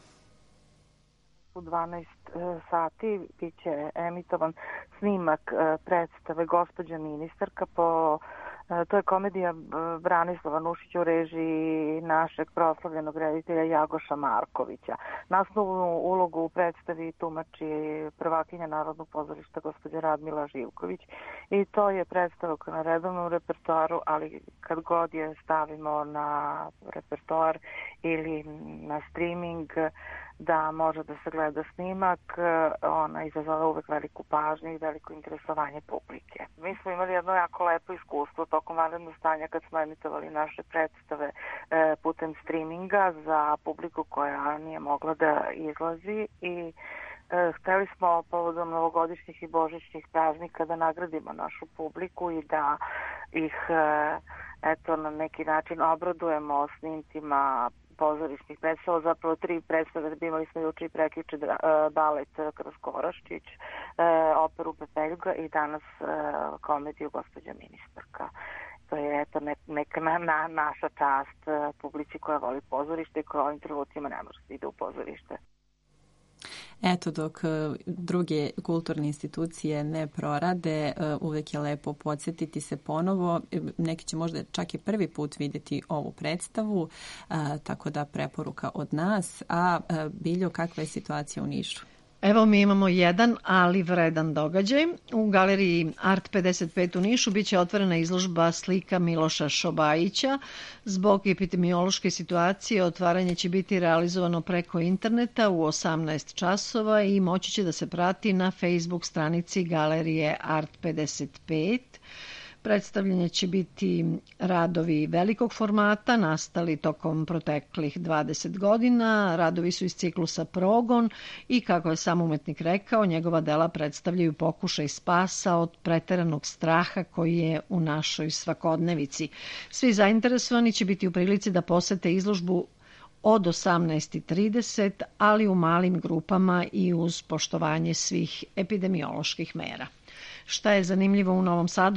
U 12 sati bit će emitovan snimak predstave Gospođa ministarka to je komedija Branislava Nušića u režiji našeg proslavljenog reditelja Jagoša Markovića. Naslovnu ulogu u predstavi tumači prvakinja Narodnog pozorišta gospođa Radmila Živković i to je predstava na redovnom repertoaru, ali kad god je stavimo na repertoar ili na streaming da može da se gleda snimak, ona izazvala uvek veliku pažnju i veliko interesovanje publike. Mi smo imali jedno jako lepo iskustvo tokom vanrednog stanja kad smo emitovali naše predstave putem streaminga za publiku koja nije mogla da izlazi i hteli smo povodom novogodišnjih i božićnih praznika da nagradimo našu publiku i da ih na neki način obradujemo snimcima pozorišnih predstava, zapravo 3 predstave, imali smo juče i prekjuče balet Kraskoraščić, operu Pepeljga i danas komediju Gospođa ministarka. To je neka naša čast publici koja voli pozorište i koja ovim trenutima ne može da ide u pozorište. Eto, dok druge kulturne institucije ne prorade, uvek je lepo podsjetiti se ponovo. Neki će možda čak i prvi put vidjeti ovu predstavu, tako da preporuka od nas. A Biljo, kakva je situacija u Nišu? Evo, mi imamo jedan, ali vredan događaj. U galeriji Art 55 u Nišu biće otvorena izložba slika Miloša Šobajića. Zbog epidemiološke situacije otvaranje će biti realizovano preko interneta u 18 časova i moći će da se prati na Facebook stranici galerije Art 55. Predstavljanje će biti radovi velikog formata, nastali tokom proteklih 20 godina. Radovi su iz ciklusa Progon i, kako je sam umetnik rekao, njegova dela predstavljaju pokušaj spasa od preteranog straha koji je u našoj svakodnevici. Svi zainteresovani će biti u prilici da posete izložbu od 18:30, ali u malim grupama i uz poštovanje svih epidemioloških mera. Šta je zanimljivo u Novom Sadu?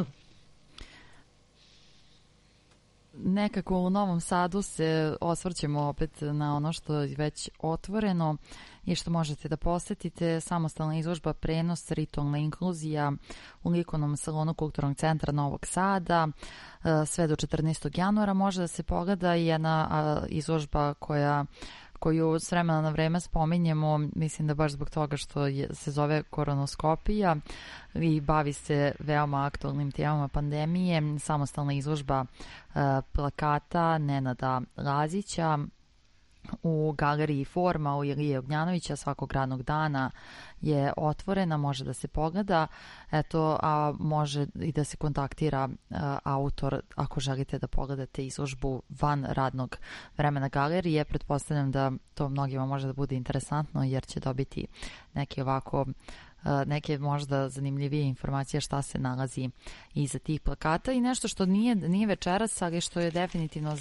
Nekako u Novom Sadu se osvrćemo opet na ono što je već otvoreno i što možete da posetite. Samostalna izložba Prenos, ritualna inkluzija u likovnom salonu Kulturnog centra Novog Sada. Sve do 14. januara može da se pogleda i jedna izložba koju s vremena na vreme spominjemo, mislim da baš zbog toga što se zove koronoskopija i bavi se veoma aktualnim temama pandemije. Samostalna izložba plakata Nenada Lazića u galeriji Forma u Ilije Ognjanovića svakog radnog dana je otvorena, može da se pogleda, a može i da se kontaktira autor ako želite da pogledate izložbu van radnog vremena galerije. Pretpostavljam da to mnogima može da bude interesantno jer će dobiti neke možda zanimljivije informacije šta se nalazi iza tih plakata i nešto što nije večeras, ali što je definitivno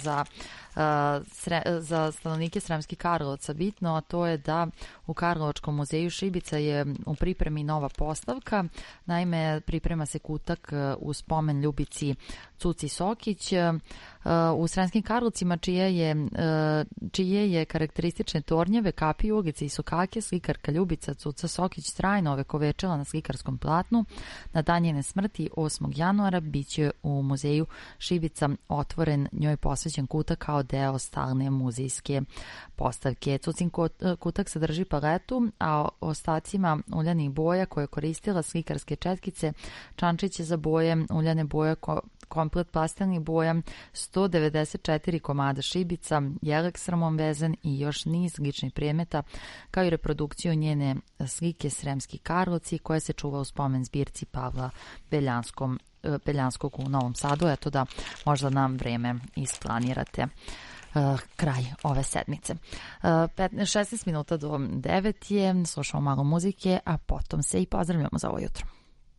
za stanovnike Sremskih Karlovaca bitno, a to je da u Karlovačkom muzeju Šibica je u pripremi nova postavka. Naime, priprema se kutak u spomen Ljubici Cuci Sokić. U Sremskim Karlovcima čije je karakteristične tornjeve, kapije, ulice i sokake slikarka Ljubica Cuca Sokić trajno ovekovečila na slikarskom platnu. Na dan njene smrti 8. januara biće u muzeju Šibica otvoren njoj posvećen kutak kao deo stalne muzejske postavke. Cucin kutak sadrži paletu, a ostacima uljanih boja koje je koristila slikarske četkice, čančiće za boje, uljane boje, komplet pastelnih boja, 194 komada šibica, jelek srmom vezen i još niz ličnih predmeta, kao i reprodukciju njene slike Sremski Karlovci, koja se čuva u spomen zbirci Pavla Beljanskog u Novom Sadu. Eto da možda nam vreme isplanirate kraj ove sedmice. 16 minuta do 9 je, slušamo malo muzike, a potom se i pozdravljamo za ovo jutro.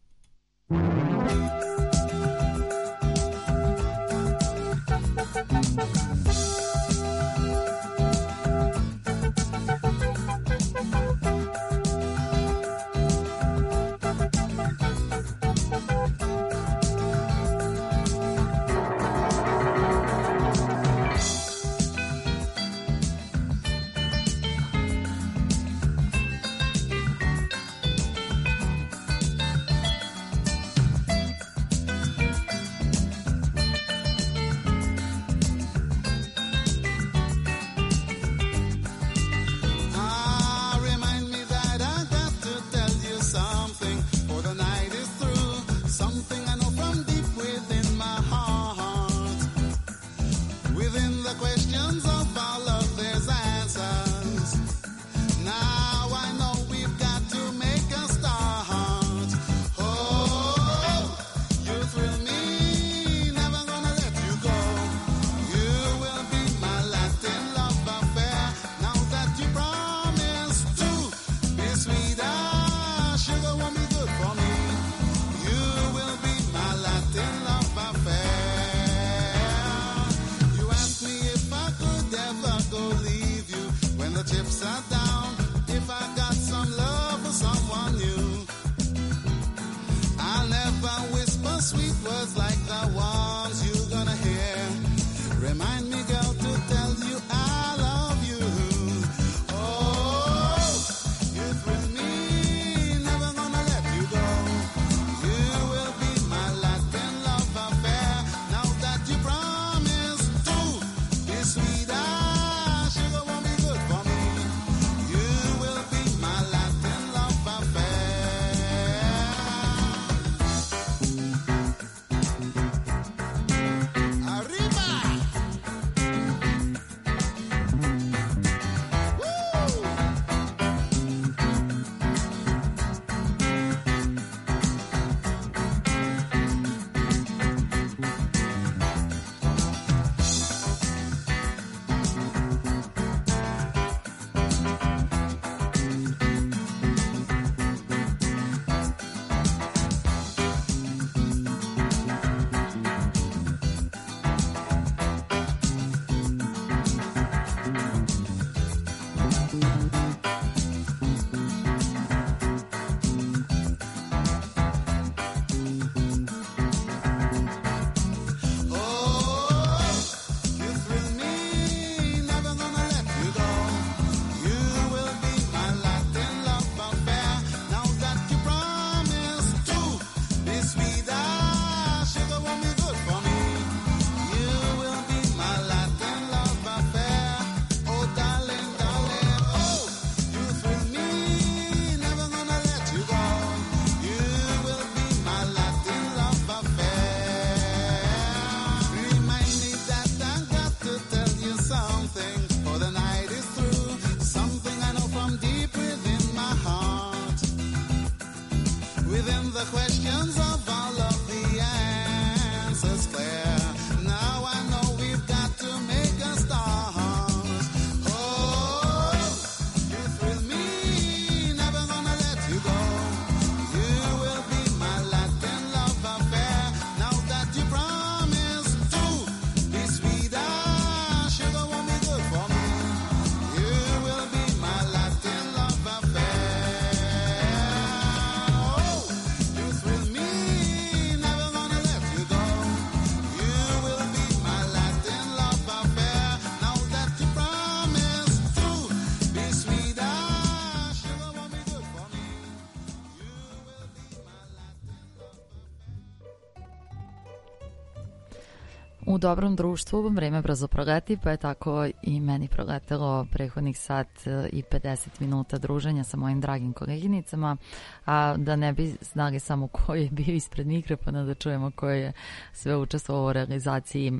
U dobrom društvu vreme brzo proleti, pa je tako i meni proletelo prethodnih sat i 50 minuta druženja sa mojim dragim koleginicama, a da ne bi znali samo ko je bio ispred mikrofona, da čujemo ko je sve učestvovao u realizaciji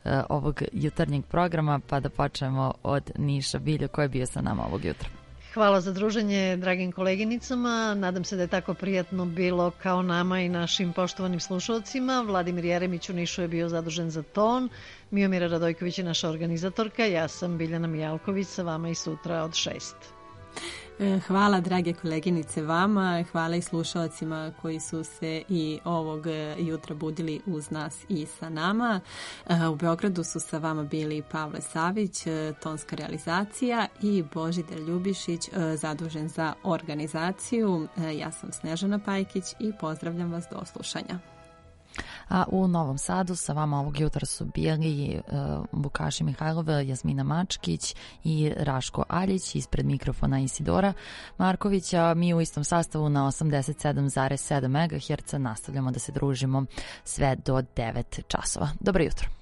ovog jutarnjeg programa, pa da počnemo od Niša. Biljo, ko je bio sa nama ovog jutra? Hvala za druženje dragim koleginicama. Nadam se da je tako prijatno bilo kao nama i našim poštovanim slušalcima. Vladimir Jeremić u Nišu je bio zadužen za ton. Miomira Radojković je naša organizatorka. Ja sam Biljana Mijalković, sa vama i sutra od 6. Hvala, drage koleginice, vama. Hvala i slušalcima koji su se i ovog jutra budili uz nas i sa nama. U Beogradu su sa vama bili Pavle Savić, tonska realizacija, i Božidar Ljubišić, zadužen za organizaciju. Ja sam Snežana Pajkić i pozdravljam vas do slušanja. A u Novom Sadu sa vama ovog jutra su bili Vukaši Mihajlov, Jasmina Mačkić i Raško Aljić, ispred mikrofona Isidora Markovića. Mi u istom sastavu na 87,7 MHz nastavljamo da se družimo sve do 9 časova. Dobro jutro.